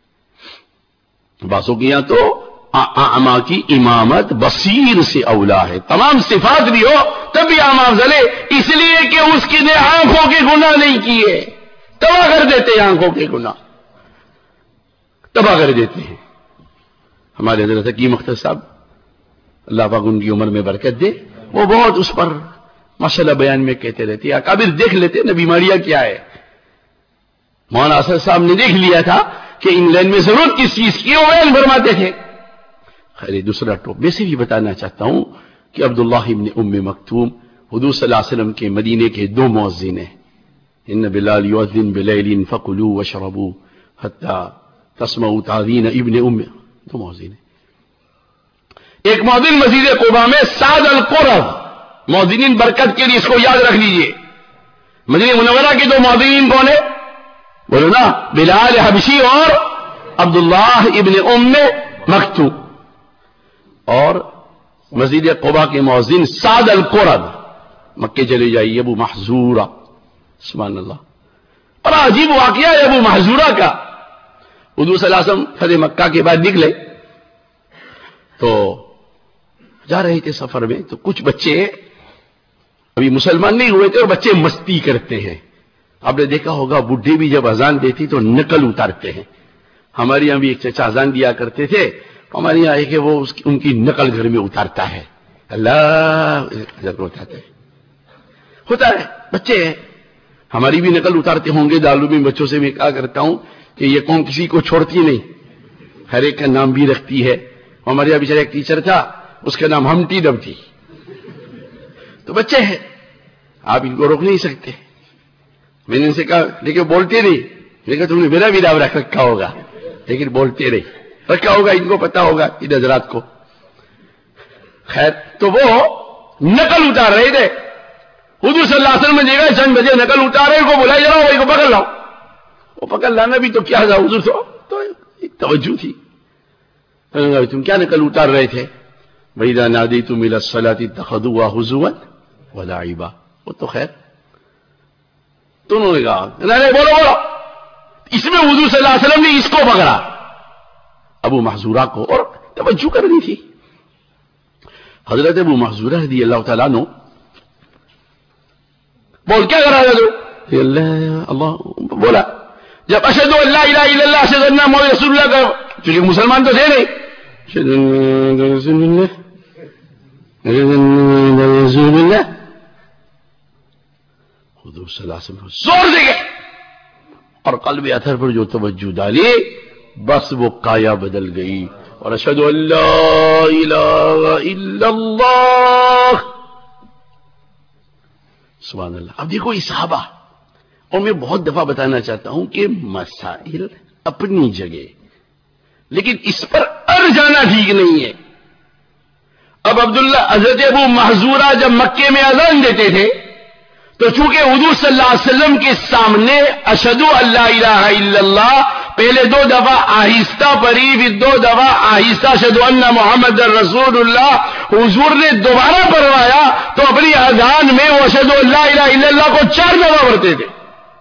باسوں کی یہاں تو اعمى کی امامت بصیر سے اولا ہے، تمام صفات بھی ہو تب بھی اعمى افضل ہے، اس لیے کہ اس کی نے آنکھوں کے گناہ نہیں کیے، تباہ کر دیتے ہیں آنکھوں کے گناہ، تباہ کر دیتے ہیں. ہمارے حضرت حکیم اختر صاحب اللہ پاک ان کی عمر میں برکت دے، وہ بہت اس پر ماشاءاللہ بیان میں کہتے رہتے ہیں اکابر دیکھ لیتے نا بیماریاں کیا ہے. مولانا اسد صاحب نے دیکھ لیا تھا کہ انگلینڈ میں ضرورت کس چیز کی، وہ بیان فرماتے تھے. خیر دوسرا ٹاپ میں سے بھی بتانا چاہتا ہوں کہ عبداللہ ابن ام مکتوم حضور صلی اللہ علیہ وسلم کے مدینے کے دو مؤذن ہیں. ان بلال یؤذن بلیل فکلوا واشربوا حتی تسمعوا تاذین ابن ام، دو مؤذن ہیں. ایک مؤذن مسجد قباء میں سعد القرظ، مؤذنین برکت کے لیے اس کو یاد رکھ لیجئے. مدینہ منورہ کے دو مؤذنین کون ہیں؟ بولو نا، بلال حبشی اور عبداللہ ابن ام مکتوم. اور مسجد قباء کے مؤذن سعد القرظ، مکے چلے جائیے ابو محذورہ، سبحان اللہ. اور عجیب واقعہ ہے ابو محذورہ کا. حضور صلی اللہ علیہ وسلم فتح مکہ کے بعد نکلے تو جا رہے تھے سفر میں، تو کچھ بچے ابھی مسلمان نہیں ہوئے تھے اور بچے مستی کرتے ہیں. آپ نے دیکھا ہوگا بڈھے بھی جب اذان دیتی تو نقل اتارتے ہیں. ہمارے یہاں بھی ایک چچا اذان دیا کرتے تھے، ہمارے یہاں ہے کہ وہ اس کی ان کی نقل گھر میں اتارتا ہے، اللہ اتارتا ہے، ہوتا ہے. بچے ہیں ہماری بھی نقل اتارتے ہوں گے. دارالعلوم میں بچوں سے میں کہا کرتا ہوں کہ یہ قوم کسی کو چھوڑتی نہیں، ہر ایک کا نام بھی رکھتی ہے. ہمارے یہاں بیچارہ ایک ٹیچر تھا، اس کا نام ہمٹی ڈمٹی. تو بچے ہیں، آپ ان کو روک نہیں سکتے. میں نے ان سے کہا لیکن بولتے نہیں، لیکن تم نے میرا بھی نام رکھ رکھا ہوگا لیکن بولتے نہیں، رکھا ہوگا، ان کو پتا ہوگا ان حضرات کو. خیر تو وہ نقل اتار رہے تھے. حضور صلی اللہ علیہ وسلم نے دیکھا چند بجے نقل اتار رہے کو بلایا جاؤ بھائی کو پکڑ لاؤ. وہ پکڑ لانا بھی تو کیا تھا حضور تو ایک توجہ تھی. تم کیا نقل اتار رہے تھے؟ وَإِذَا نَادَيْتُمْ إِلَى الصَّلَاةِ اتَّخَذُوهَا هُزُوًا وَلَعِبًا. وہ تو خیر تو انہوں نے کہا نہیں بولو بولو. اس میں حضور صلی اللہ علیہ وسلم نے اس کو پکڑا ابو محذورہ کو اور توجہ کرنی تھی. حضرت ابو محذورہ رضی اللہ تعالیٰ عنہ بول کیا کرا تھا اللہ اللہ بولا جب اشہدو ان لا الہ الا اللہ اشہدو ان محمد رسول اللہ کا، چونکہ مسلمان تو تھے نہیں، اشہدو ان رسول اللہ رسول اللہ. حضور صلی اللہ علیہ وسلم زور سے گئے اور قلب اثر پر جو توجہ ڈالی بس وہ کایا بدل گئی. اور اشہدو ان لا الہ الا اللہ، سبحان اللہ. اب دیکھو یہ صحابہ، اور میں بہت دفعہ بتانا چاہتا ہوں کہ مسائل اپنی جگہ لیکن اس پر اڑ جانا ٹھیک نہیں ہے. اب عبداللہ حضرت ابو محذورہ جب مکے میں اذان دیتے تھے تو چونکہ حضور صلی اللہ علیہ وسلم کے سامنے اشہد ان لا الہ الا اللہ پہلے دو دفعہ آہستہ پڑھی، پھر دو دفعہ آہستہ اشہد ان محمد رسول اللہ حضور نے دوبارہ پڑھوایا، تو اپنی اذان میں وہ اشہد ان لا الہ الا اللہ کو چار دفعہ پڑھتے تھے.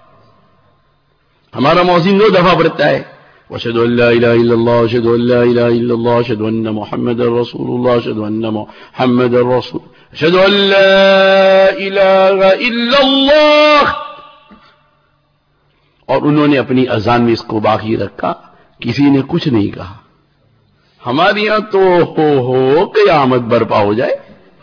ہمارا مؤذن دو دفعہ پڑھتا ہے، واشهد ان لا اله الا الله واشهد ان لا اله الا الله واشهد ان محمد رسول الله واشهد ان محمد رسول اشهد ان لا اله الا الله. اور انہوں نے اپنی اذان میں اس کو باقی رکھا، کسی نے کچھ نہیں کہا. ہمارے یہاں تو ہو ہو قیامت برپا ہو جائے،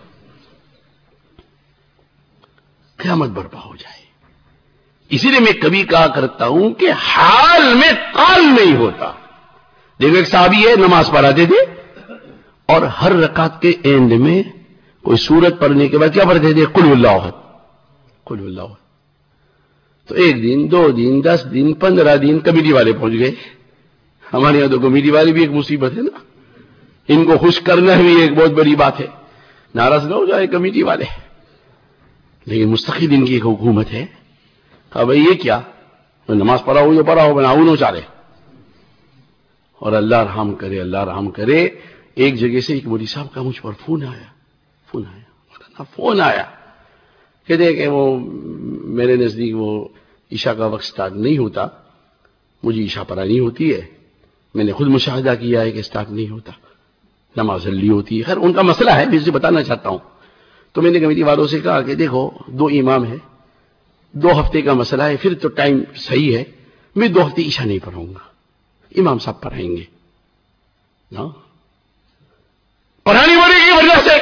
قیامت برپا ہو جائے. اسی لیے میں کبھی کہا کرتا ہوں کہ حال میں قال نہیں ہوتا. دیکھو ایک صحابی ہے، نماز پڑھاتے تھے اور ہر رکعت کے اینڈ میں کوئی سورت پڑھنے کے بعد کیا پڑھتے تھے؟ قل اللہ احد، قل اللہ احد. تو ایک دن، دو دن، دس دن، پندرہ دن کمیٹی والے پہنچ گئے. ہمارے یہاں تو کمیٹی والے بھی ایک مصیبت ہے نا، ان کو خوش کرنا بھی ایک بہت بڑی بات ہے. ناراض نہ ہو جائے کمیٹی والے، لیکن مستقل ان کی ایک حکومت ہے. کہا بھائی یہ کیا؟ نماز پڑھا ہو جو پڑھا ہو بنا نو چارے. اور اللہ رحم کرے، اللہ رحم کرے، ایک جگہ سے ایک مولوی صاحب کا مجھ پر فون آیا، فون آیا فون آیا کہتے ہیں کہ وہ میرے نزدیک وہ عشاء کا وقت سٹارٹ نہیں ہوتا، مجھے عشاء پڑھانی ہوتی ہے، میں نے خود مشاہدہ کیا ہے کہ سٹارٹ نہیں ہوتا، نماز جلدی ہوتی ہے. خیر ان کا مسئلہ ہے، میں اسے بتانا چاہتا ہوں. تو میں نے کمیٹی والوں سے کہا کہ دیکھو دو امام ہے، دو ہفتے کا مسئلہ ہے، پھر تو ٹائم صحیح ہے، میں دو ہفتے عشاء نہیں پڑھاؤں گا، امام صاحب پڑھائیں گے. پڑھانی پڑے گی وجہ سے،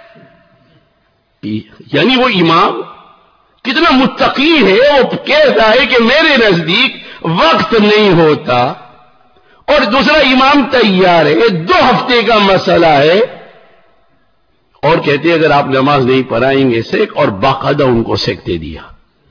یعنی وہ امام کتنا متقی ہے، وہ کہتا ہے کہ میرے نزدیک وقت نہیں ہوتا، اور دوسرا امام تیار ہے، دو ہفتے کا مسئلہ ہے، اور کہتے اگر آپ نماز نہیں پڑھائیں گے سیک، اور باقاعدہ ان کو سیک دے دیا.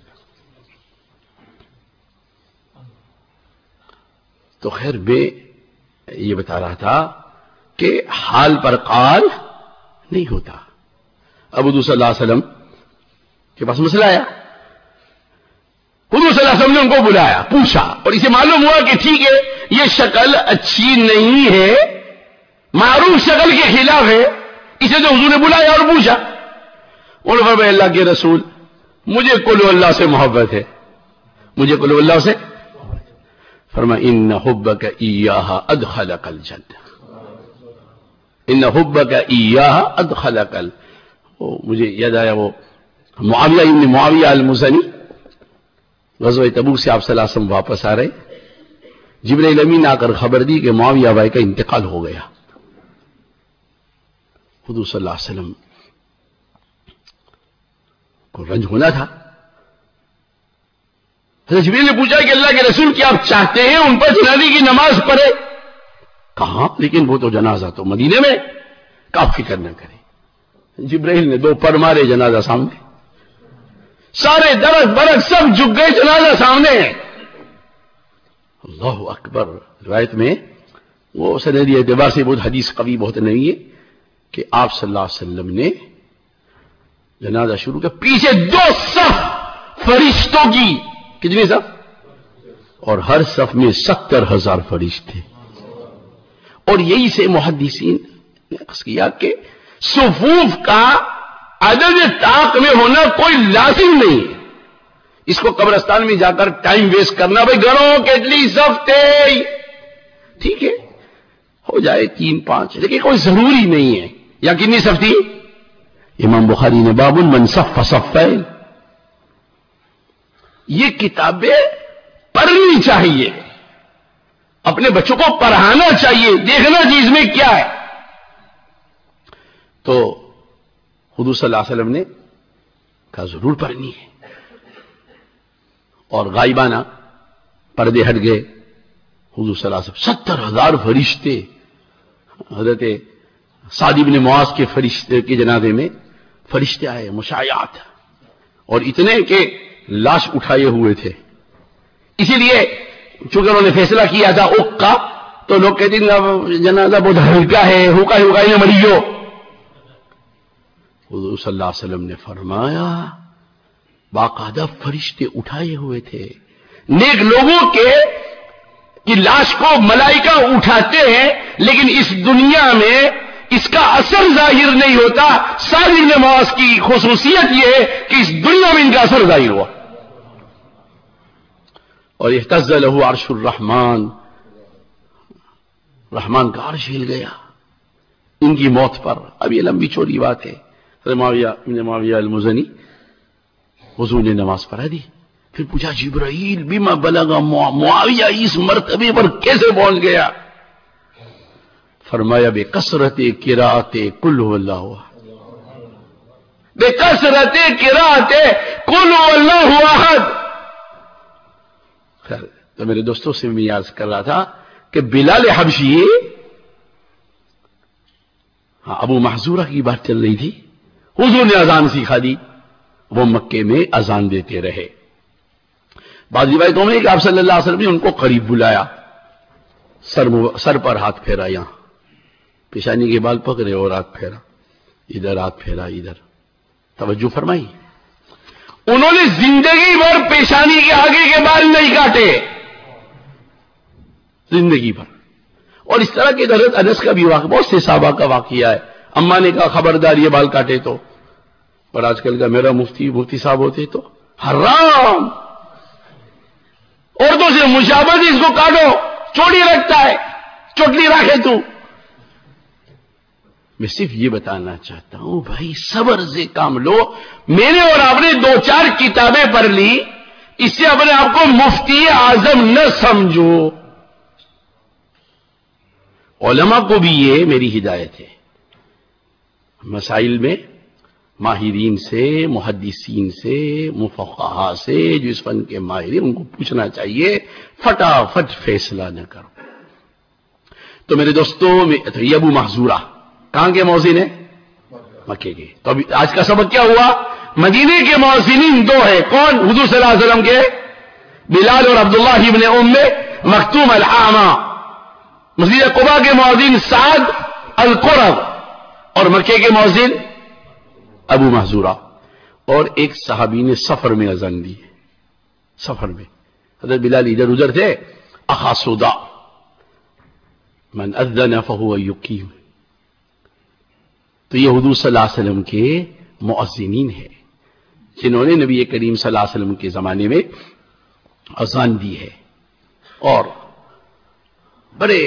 تو خیر میں یہ بتا رہا تھا کہ حال پر قال نہیں ہوتا. اب حضور صلی اللہ علیہ وسلم کے پاس مسئلہ آیا، حضور صلی اللہ علیہ وسلم نے ان کو بلایا، پوچھا، اور اسے معلوم ہوا کہ ٹھیک ہے یہ شکل اچھی نہیں ہے، معروف شکل کے خلاف ہے، اسے تو حضور نے بلایا اور پوچھا. انہوں نے فرمایا اللہ کے رسول مجھے قل اللہ سے محبت ہے، مجھے قل اللہ سے. فرمایا ان حبک ایاہا ادخلک الجنہ، ان حبک ایاہا ادخلک ال. مجھے یاد آیا وہ معاویہ ابن معاویہ المزنی، غزوہ تبوک سے آپ صلی اللہ علیہ وسلم واپس آ رہے، جبرائیل امین آ کر خبر دی کہ معاویہ بھائی کا انتقال ہو گیا. حضور صلی اللہ علیہ وسلم کو رنج ہونا تھا. حضرت جبریل نے پوچھا کہ اللہ کے رسول کیا آپ چاہتے ہیں ان پر جنازے کی نماز پڑھے؟ کہاں، لیکن وہ تو جنازہ تو مدینے میں، آپ فکر نہ کریں. جبریل نے دو پر مارے، جنازہ سامنے، سارے درخت برق سب جھک گئے، جنازہ سامنے ہے. اللہ اکبر. روایت میں وہ سندی اعتبار سے بہت حدیث قوی بہت نہیں ہے کہ آپ صلی اللہ علیہ وسلم نے جنازہ شروع کیا، پیچھے دو صف فرشتوں کی، کتنے صف؟ اور ہر صف میں ستر ہزار فرشتے. اور یہی سے محدثین نے عرض کیا کہ صفوف کا عدد طاق میں ہونا کوئی لازم نہیں ہے. اس کو قبرستان میں جا کر ٹائم ویسٹ کرنا، بھائی گھروں کتنی صف تھے، ٹھیک ہے ہو جائے تین پانچ، لیکن کوئی ضروری نہیں ہے. یا کتنی صف تھی؟ امام بخاری نے باب من صف صفین. یہ کتابیں پڑھنی چاہیے، اپنے بچوں کو پڑھانا چاہیے، دیکھنا چیز میں کیا ہے. تو حضور صلی اللہ علیہ وسلم نے کہا ضرور پڑھنی ہے، اور غائبانہ پردے ہٹ گئے. حضور صلی اللہ علیہ وسلم ستر ہزار فرشتے، حضرت سعد بن معاذ کے فرشتے کے جنازے میں فرشتے آئے، مشایعات، اور اتنے کہ لاش اٹھائے ہوئے تھے. اسی لیے چونکہ انہوں نے فیصلہ کیا تھا اق کا، تو لوگ کہتے ہیں جنازہ بہت ہلکا ہے، ہوکا ہوکا نہ مریو. حضور صلی اللہ علیہ وسلم نے فرمایا باقاعدہ فرشتے اٹھائے ہوئے تھے. نیک لوگوں کے کی لاش کو ملائکہ اٹھاتے ہیں, لیکن اس دنیا میں اس کا اثر ظاہر نہیں ہوتا. ساری نماز کی خصوصیت یہ ہے کہ اس دنیا میں ان کا اثر ظاہر ہوا. اور اہتز لہ عرش الرحمان, رحمان کا عرش ہل گیا ان کی موت پر. اب یہ لمبی چوڑی بات ہے. معاویہ ابن معاویہ المزنی حضور نے نماز پڑھا دی, پھر پوچھا جبرائیل بما بلغ معاویہ اس مرتبے پر کیسے پہنچ گیا؟ فرمایا بے کثرت قرات قل هو اللہ احد, بے کثرت قرات قل هو اللہ احد. خیر, تو میرے دوستوں سے میں یاد کر رہا تھا کہ بلال حبشی, ہاں ابو محذورہ کی بات چل رہی تھی, حضور نے اذان سکھا دی, وہ مکے میں اذان دیتے رہے. بعض روایتوں میں کہ آپ صلی اللہ علیہ وسلم نے ان کو قریب بلایا, سر سر پر ہاتھ پھیرا, یہاں پیشانی کے بال پکڑے اور ہاتھ پھیرا, ادھر ہاتھ پھیرا, ادھر. توجہ فرمائی, انہوں نے زندگی بھر پیشانی کے آگے کے بال نہیں کاٹے, زندگی بھر. اور اس طرح کے حضرت انس کا بھی واقعہ, بہت سے صحابہ کا واقعہ ہے. اماں نے کہا خبردار یہ بال کاٹے تو, اور آج کل کا میرا مفتی مفتی صاحب ہوتے تو حرام, عورتوں سے مشابہت, اس کو کاٹو, چوڑی رکھتا ہے, چوٹلی رکھے تو. میں صرف یہ بتانا چاہتا ہوں بھائی صبر سے کام لو. میں نے اور آپ نے دو چار کتابیں پڑھ لی, اس سے اپنے آپ کو مفتی اعظم نہ سمجھو. علماء کو بھی یہ میری ہدایت ہے, مسائل میں ماہرین سے, محدثین سے, مفقہا سے, جو اس فن کے ماہرین, ان کو پوچھنا چاہیے, فٹافٹ فیصلہ نہ کرو. تو میرے دوستوں, یہ ابو محذورہ کہاں کے مؤذن ہیں؟ مکے کے. تو ابھی آج کا سبق کیا ہوا؟ مدینے کے مؤذنین دو ہیں. کون؟ حضور صلی اللہ علیہ وسلم کے بلال اور عبداللہ ابن ام مکتوم العامہ. مسجد قباء کے مؤذن سعد القرظ, اور مکے کے مؤذن ابو محذورہ. اور ایک صحابی نے سفر میں اذان دی, سفر میں. حضرت بلال ادھر ادھر تھے. اخا سودا من اذن فهو یقیم, تو یہ حضور صلی اللہ علیہ وسلم کے مؤذنین ہیں جنہوں نے نبی کریم صلی اللہ علیہ وسلم کے زمانے میں اذان دی ہے. اور بڑے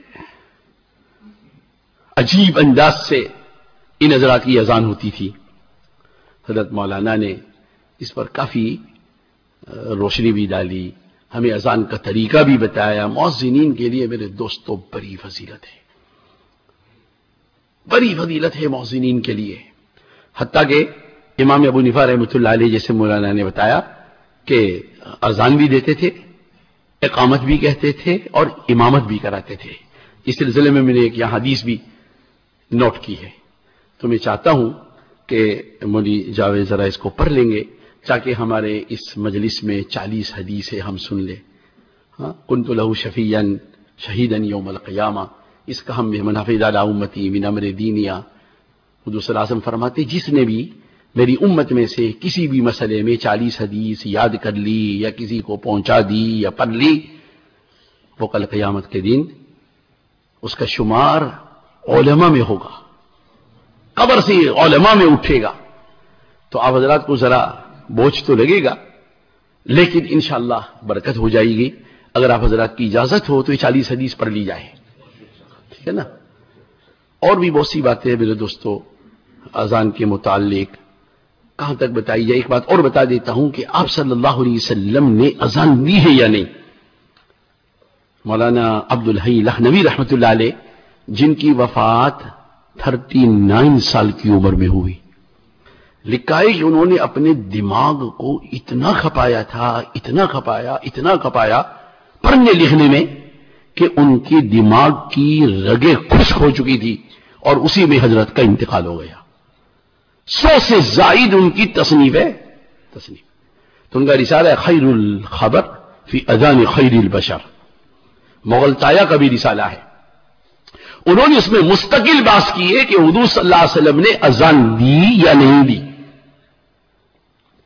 عجیب انداز سے ان حضرات کی اذان ہوتی تھی. حضرت مولانا نے اس پر کافی روشنی بھی ڈالی, ہمیں اذان کا طریقہ بھی بتایا. مؤذنین کے لیے میرے دوستوں بڑی فضیلت ہے, بڑی فضیلت ہے مؤذنین کے لیے. حتیٰ کہ امام ابو حنیفہ رحمۃ اللہ علیہ جیسے مولانا نے بتایا کہ اذان بھی دیتے تھے, اقامت بھی کہتے تھے, اور امامت بھی کراتے تھے. اس سلسلے میں میں نے ایک یہاں حدیث بھی نوٹ کی ہے, تو میں چاہتا ہوں کہ مولوی جاوید ذرا اس کو پڑھ لیں گے تاکہ ہمارے اس مجلس میں چالیس حدیثیں ہم سن لیں. ہاں, کنت لہ شفیعا شہیدا یوم القیامہ, اس کا ہم من حفظ علی امتی من امر دینیا. حضور صلی اللہ علیہ وسلم فرماتے جس نے بھی میری امت میں سے کسی بھی مسئلے میں چالیس حدیث یاد کر لی یا کسی کو پہنچا دی یا پڑھ لی, وہ کل قیامت کے دن اس کا شمار علماء میں ہوگا, قبر سے علماء میں اٹھے گا. تو آپ حضرات کو ذرا بوجھ تو لگے گا, لیکن انشاءاللہ برکت ہو جائے گی. اگر آپ حضرات کی اجازت ہو تو یہ چالیس حدیث پڑھ لی جائے, ٹھیک ہے نا. اور بھی بہت سی باتیں میرے دوستو اذان کے متعلق کہاں تک بتائی جائے. ایک بات اور بتا دیتا ہوں کہ آپ صلی اللہ علیہ وسلم نے اذان دی ہے یا نہیں. مولانا عبد الحی لکھنوی رحمۃ اللہ علیہ, جن کی وفات تھرٹی نائن سال کی عمر میں ہوئی, لکھا ہے کہ انہوں نے اپنے دماغ کو اتنا کھپایا تھا, اتنا کھپایا اتنا کھپایا پڑھنے لکھنے میں کہ ان کے دماغ کی رگیں خشک ہو چکی تھی, اور اسی میں حضرت کا انتقال ہو گیا. سو سے زائد ان کی تصنیف ہے, تصنیف. تو ان کا رسالہ ہے خیر الخبر فی اذان خیر البشر, مغل تایا کا بھی رسالہ ہے. انہوں نے اس میں مستقل بحث کی ہے کہ حضور صلی اللہ علیہ وسلم نے اذان دی یا نہیں دی.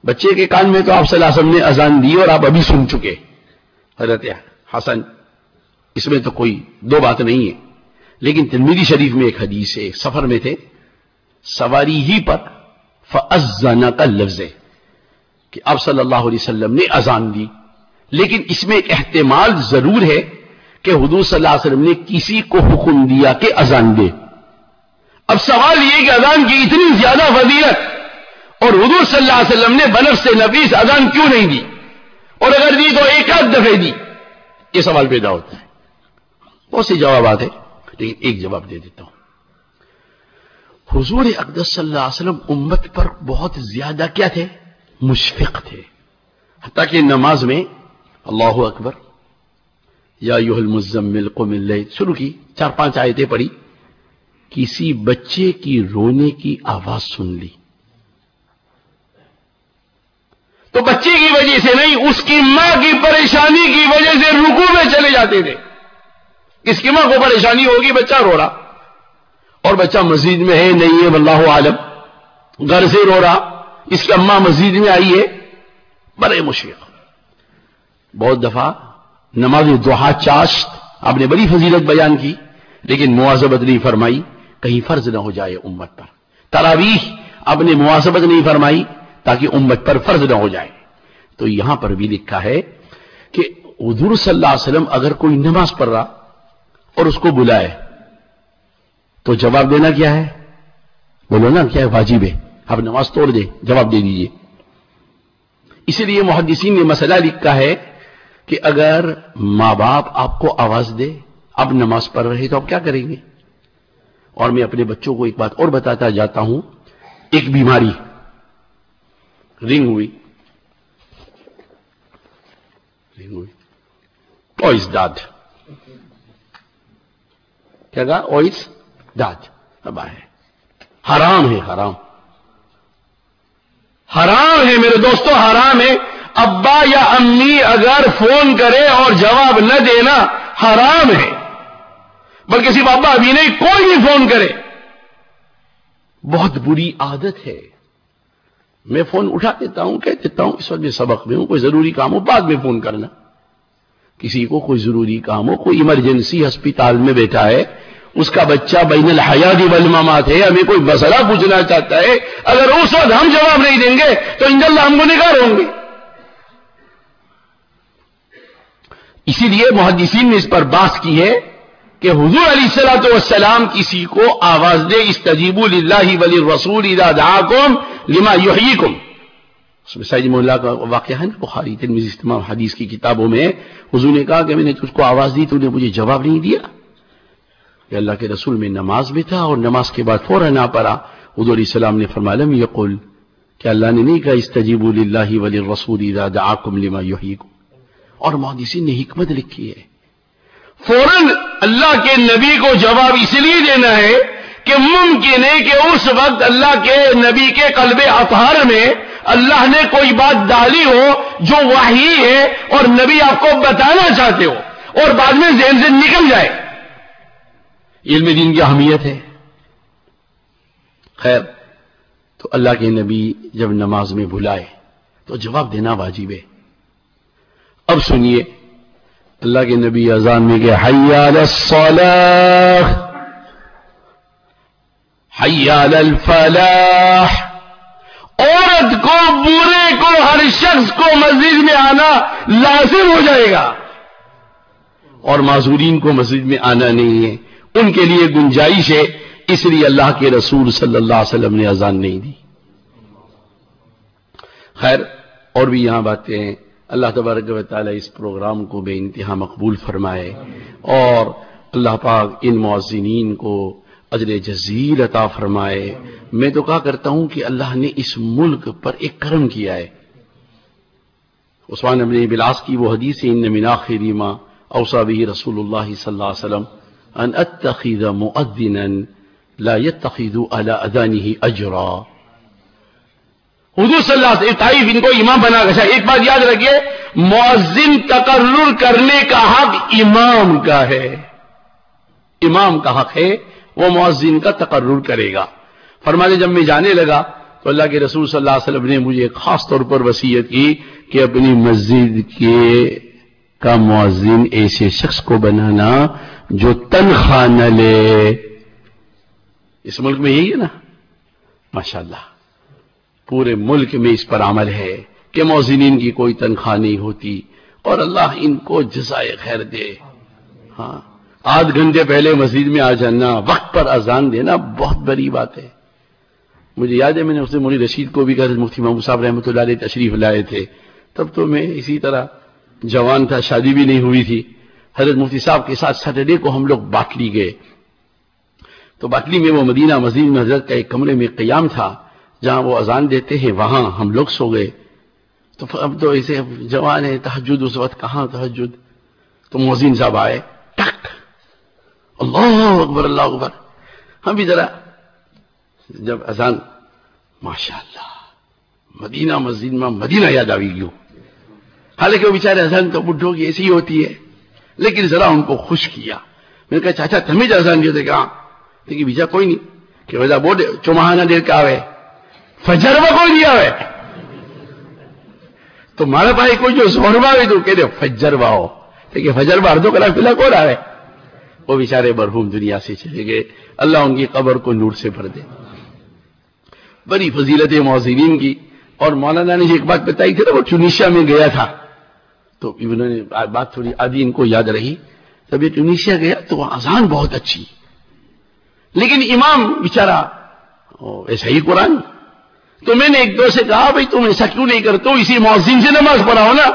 بچے کے کان میں تو آپ صلی اللہ علیہ وسلم نے اذان دی اور آپ ابھی سن چکے حضرت حسن، اس میں تو کوئی دو بات نہیں ہے. لیکن ترمذی شریف میں ایک حدیث ہے، سفر میں تھے، سواری ہی پر فَأَذَّنَ کا لفظ ہے کہ آپ صلی اللہ علیہ وسلم نے اذان دی، لیکن اس میں ایک احتمال ضرور ہے کہ حضور صلی اللہ علیہ وسلم نے کسی کو حکم دیا کہ اذان دے. اب سوال یہ کہ اذان کی اتنی زیادہ فضیلت اور حضور صلی اللہ علیہ وسلم نے بنفس نفیس اذان کیوں نہیں دی، اور اگر دی تو ایک آدھ دفعہ دی؟ یہ سوال پیدا ہوتا ہے. بہت سی جوابات ہیں لیکن ایک جواب دے دیتا ہوں. حضور اقدس صلی اللہ علیہ وسلم امت پر بہت زیادہ کیا تھے؟ مشفق تھے. حتیٰ کہ نماز میں اللہ اکبر یا ایھا المزمل قم اللیل شروع کی، چار پانچ آیتیں پڑھی، کسی بچے کی رونے کی آواز سن لی تو بچے کی وجہ سے نہیں، اس کی ماں کی پریشانی کی وجہ سے رکوع میں چلے جاتے تھے. اس کی ماں کو پریشانی ہوگی، بچہ رو رہا اور بچہ مسجد میں ہے نہیں ہے واللہ عالم، گھر سے رو رہا، اس کی اماں مسجد میں آئی ہے، بڑے مشکل. بہت دفعہ نماز ضحیٰ چاشت آپ نے بڑی فضیلت بیان کی لیکن مواظبت نہیں فرمائی کہیں فرض نہ ہو جائے امت پر. تراویح آپ نے مواظبت نہیں فرمائی تاکہ امت پر فرض نہ ہو جائے. تو یہاں پر بھی لکھا ہے کہ حضور صلی اللہ علیہ وسلم اگر کوئی نماز پڑھ رہا اور اس کو بلائے تو جواب دینا کیا ہے؟ بولو نا، کیا ہے؟ واجب ہے. آپ نماز توڑ دیں، جواب دے دیجئے. اسی لیے محدثین نے مسئلہ لکھا ہے کہ اگر ماں باپ آپ کو آواز دے، اب نماز پڑھ رہے تو آپ کیا کریں گے؟ اور میں اپنے بچوں کو ایک بات اور بتاتا جاتا ہوں. ایک بیماری رنگ ہوئی رنگ ہوئی اوئس داد، کیا کہا؟ اوئس داد. اب ہے حرام ہے، حرام حرام ہے میرے دوستو، حرام ہے. ابا یا امی اگر فون کرے اور جواب نہ دینا حرام ہے، بلکہ صرف ابا ابھی نہیں، کوئی بھی فون کرے. بہت بری عادت ہے. میں فون اٹھا دیتا ہوں، کہہ دیتا ہوں اس وقت میں سبق میں ہوں، کوئی ضروری کام ہو بعد میں فون کرنا. کسی کو کوئی ضروری کام ہو، کوئی ایمرجنسی ہسپتال میں بیٹھا ہے، اس کا بچہ بین الحیات والممات ہے، ہمیں کوئی مسئلہ پوچھنا چاہتا ہے، اگر اس وقت ہم جواب نہیں دیں گے تو انشاءاللہ ہم گنہگار ہوں گے. اسی لیے محدثین نے اس پر بحث کی ہے کہ حضور علیہ الصلوۃ والسلام کسی کو آواز دے، استجیبوا للہ وللرسول اذا دعاکم لما یحییکم. اس میں سعید مولا کا واقعہ ہے نا، بخاری ترمذی تمام حدیث کی کتابوں میں. حضور نے کہا کہ میں نے تجھ کو آواز دی تو نے مجھے جواب نہیں دیا. کہ اللہ کے رسول میں نماز میں تھا اور نماز کے بعد فوراً آ پڑا. حضور علیہ السلام نے فرمایا لم یقل، کہ اللہ نے نہیں کہا استجیبوا للہ وللرسول اذا دعاکم لما یحییکم. اور محدثین نے حکمت لکھی ہے، فوراً اللہ کے نبی کو جواب اس لیے دینا ہے کہ ممکن ہے کہ اس وقت اللہ کے نبی کے قلب اطہر میں اللہ نے کوئی بات ڈالی ہو جو وحی ہے اور نبی آپ کو بتانا چاہتے ہو اور بعد میں ذہن سے نکل جائے. علم دین کی اہمیت ہے. خیر، تو اللہ کے نبی جب نماز میں بلائے تو جواب دینا واجب ہے. اب سنیے اللہ کے نبی اذان میں کہ حی علی الصلاۃ حی علی الفلاح. عورت کو، بوڑھے کو، ہر شخص کو مسجد میں آنا لازم ہو جائے گا اور معذورین کو مسجد میں آنا نہیں ہے، ان کے لیے گنجائش ہے. اس لیے اللہ کے رسول صلی اللہ علیہ وسلم نے اذان نہیں دی. خیر، اور بھی یہاں باتیں ہیں. اللہ تبارک و تعالی اس پروگرام کو بے انتہا مقبول فرمائے اور اللہ پاک ان مؤذنین کو اجر جزیل عطا فرمائے. میں تو کہا کرتا ہوں کہ اللہ نے اس ملک پر ایک کرم کیا ہے. عثمان بن بلاس کی وہ حدیث ہے ان من آخر ما اوصى به رسول اللہ صلی اللہ علیہ وسلم ان اتخذ مؤذنا لا يتخذ على اذانه اجرا. حضور صلی اللہ علیہ وسلم طائف ان کو امام بنا گیا. ایک بات یاد رکھیے، مؤذن تقرر کرنے کا حق امام کا ہے. امام کا حق ہے، وہ مؤذن کا تقرر کرے گا. فرمانے جب میں جانے لگا تو اللہ کے رسول صلی اللہ علیہ وسلم نے مجھے خاص طور پر وصیت کی کہ اپنی مسجد کے کا مؤذن ایسے شخص کو بنانا جو تنخواہ نہ لے. اس ملک میں یہی ہے نا ماشاءاللہ، پورے ملک میں اس پر عمل ہے کہ مؤذنین کی کوئی تنخواہ نہیں ہوتی، اور اللہ ان کو جزائے خیر دے. ہاں، آدھ گھنٹے پہلے مسجد میں آ جانا، وقت پر اذان دینا بہت بڑی بات ہے. مجھے یاد ہے میں نے اس سے مولی رشید کو بھی کہا، مفتی محمود صاحب رحمۃ اللہ علیہ تشریف لائے تھے، تب تو میں اسی طرح جوان تھا، شادی بھی نہیں ہوئی تھی. حضرت مفتی صاحب کے ساتھ سیٹرڈے کو ہم لوگ باٹلی گئے. تو باٹلی میں وہ مدینہ مسجد میں حضرت کا ایک کمرے میں قیام تھا جہاں وہ اذان دیتے ہیں، وہاں ہم لوگ سو گئے. تو اب تو ایسے جوان ہے، تہجد اس وقت کہاں تہجد. تو مؤذن صاحب آئے، ٹک، اللہ اکبر اللہ اکبر. ہم بھی ذرا جب اذان، ماشاءاللہ مدینہ مسجد میں مدینہ یاد آئی گیو. حالانکہ وہ بیچارے اذان تو بڈھوں کی ایسی ہی ہوتی ہے، لیکن ذرا ان کو خوش کیا. میں نے کہا چاچا تمہیں جو اذان دیتے کہاں، لیکن بیچا کوئی نہیں کہ وجہ بہت چومہانہ دیر کا آوے فجر میں کوئی نہیں آوے. تو مارا بھائی کوئی جو زور باوے تو کہتے فجر باؤ، لیکن فجر بار دو کلاک پہلا کون آوے. وہ بیچارے مرحوم دنیا سے چلے گئے، اللہ ان کی قبر کو نور سے بھر دے. بڑی فضیلت مؤذنین کی. اور مولانا نے ایک بات بتائی تھی نا، وہ ٹیونیشیا میں گیا تھا، تو انہوں نے بات تھوڑی آدھی ان کو یاد رہی. جب یہ ٹیونیشیا گیا تو وہ اذان بہت اچھی، لیکن امام بیچارہ ایسا ہی قرآن. تو میں نے ایک دو سے کہا بھائی تم ایسا کیوں نہیں کرتے ہو، اسی مؤذن سے نماز پڑھاؤ نا.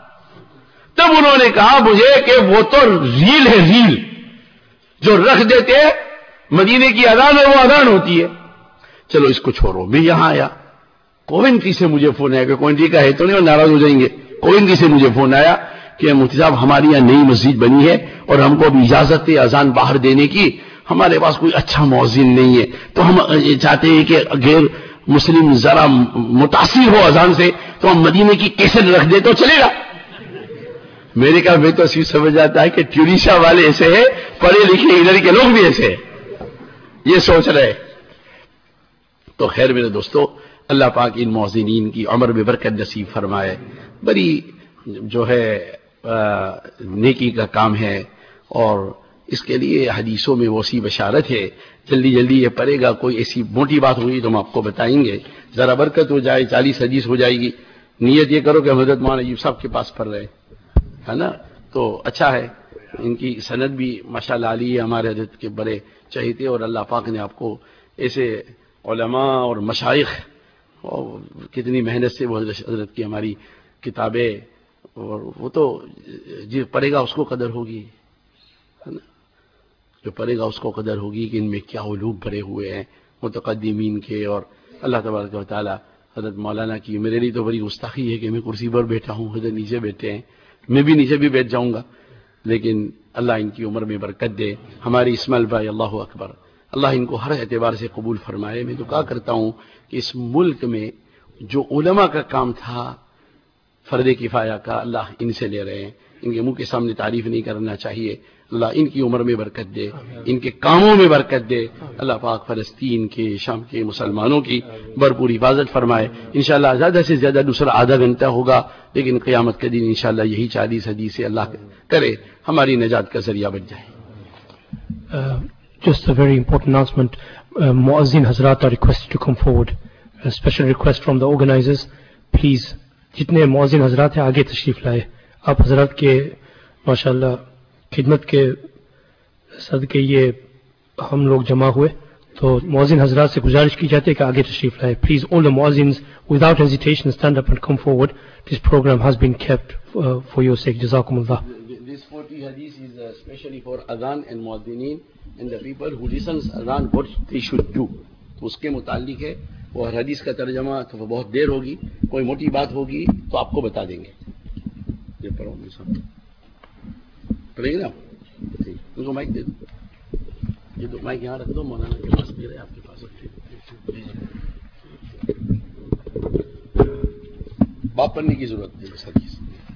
تب انہوں نے کہا مجھے کہ وہ تو ریل ہے، ریل جو رکھ دیتے مدینے کی اذان ہے وہ اذان ہوتی ہے. چلو اس کو چھوڑو. میں یہاں آیا، کوونٹری سے مجھے فون آیا، کہ کوونٹری کا ہے تو نہیں ناراض ہو جائیں گے. کوونٹری سے مجھے فون آیا کہ مفتی صاحب ہماری یہاں نئی مسجد بنی ہے اور ہم کو ابھی اجازت ہے اذان باہر دینے کی، ہمارے پاس کوئی اچھا مؤذن نہیں ہے، تو ہم یہ چاہتے ہیں کہ غیر مسلم ذرا متاثر ہو اذان سے، تو ہم مدینے کی کیسٹ رکھ دیں تو چلے گا. میرے کہا میں تو اسی سمجھ جاتا ہے کہ ٹیونیشیا والے ایسے ہیں، پڑھے لکھے ادھر کے لوگ بھی ایسے ہیں، یہ سوچ رہے. تو خیر میرے دوستو، اللہ پاک ان مؤذنین کی عمر میں برکت نصیب فرمائے. بڑی جو ہے نیکی کا کام ہے، اور اس کے لیے حدیثوں میں وسیع بشارت ہے. جلدی جلدی یہ پڑے گا، کوئی ایسی موٹی بات ہوئی تو ہم آپ کو بتائیں گے، ذرا برکت ہو جائے. چالیس حدیث ہو جائے گی. نیت یہ کرو کہ حضرت مولانا ایوب صاحب کے پاس پڑھ رہے ہے نا، تو اچھا ہے. ان کی سند بھی ماشاءاللہ علی ہے، ہمارے حضرت کے بڑے چہیتے، اور اللہ پاک نے آپ کو ایسے علماء اور مشائخ، اور کتنی محنت سے وہ حضرت کی ہماری کتابیں، اور وہ تو جو پڑھے گا اس کو قدر ہوگی، ہے نا، جو پڑھے گا اس کو قدر ہوگی کہ ان میں کیا علوم بھرے ہوئے ہیں متقدمین کے. اور اللہ تبارک و تعالی حضرت مولانا کی، میرے لیے تو بڑی گستاخی ہے کہ میں کرسی پر بیٹھا ہوں، حضرت نیچے بیٹھے ہیں، میں بھی نیچے بھی بیٹھ جاؤں گا، لیکن اللہ ان کی عمر میں برکت دے. ہمارے اسماعیل بھائی، اللہ اکبر، اللہ ان کو ہر اعتبار سے قبول فرمائے. میں تو کہا کرتا ہوں کہ اس ملک میں جو علماء کا کام تھا فرض کفایہ کا، اللہ ان سے لے رہے ہیں. ان کے منہ کے سامنے تعریف نہیں کرنا چاہیے. اللہ ان کی عمر میں برکت دے، ان کے کاموں میں برکت دے. اللہ پاک فلسطین کے، شام کے مسلمانوں کی بھرپور حفاظت فرمائے. انشاءاللہ زیادہ سے زیادہ دوسرا آدھا گھنٹہ ہوگا، لیکن قیامت کے دن انشاءاللہ یہی چالیس حدیث سے اللہ کرے ہماری نجات کا ذریعہ بن جائے. Uh, just a very important announcement. Uh, Muazzin Hazrat are requested to come forward. A special request from the organizers. Please, جتنے معزین حضرات ہیں آگے تشریف لائے. آپ حضرات کے ماشاءاللہ خدمت کے صدقے یہ ہم لوگ جمع ہوئے، تو معزین حضرات سے گزارش کی جاتی ہے کہ آگے تشریف لائے. Please all the muazzins without hesitation stand up and come forward. This program has been kept uh, for your sake. Jazakumullah. This forty hadith is uh, especially for adhan and muadhineen and the people who listens adhan what they should do. تو اس کے متعلق ہے وہ حدیث کا ترجمہ. تو وہ بہت دیر ہوگی، کوئی موٹی بات ہوگی تو آپ کو بتا دیں گے. یہ پڑھو پڑھیں گے نا، ان کو مائک دے دو. یہ دو مائک یہاں رکھ دو، مولانا کے پاس بھی رہے، آپ کے پاس باپ پڑھنے کی ضرورت نہیں. اس حدیث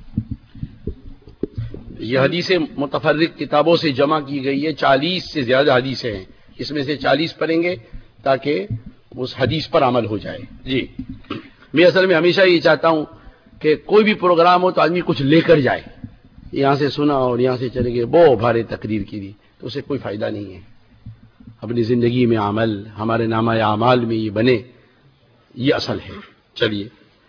یہ حدیثیں متفرق کتابوں سے جمع کی گئی ہے، چالیس سے زیادہ حدیثیں ہیں. اس میں سے چالیس پڑھیں گے تاکہ اس حدیث پر عمل ہو جائے. جی میں اصل میں ہمیشہ یہ چاہتا ہوں کہ کوئی بھی پروگرام ہو تو آدمی کچھ لے کر جائے. یہاں سے سنا اور یہاں سے چلے گئے بو بھارے تقریر کی دی تو اسے کوئی فائدہ نہیں ہے. اپنی زندگی میں عمل، ہمارے نامہ اعمال میں یہ بنے، یہ اصل ہے. چلیے.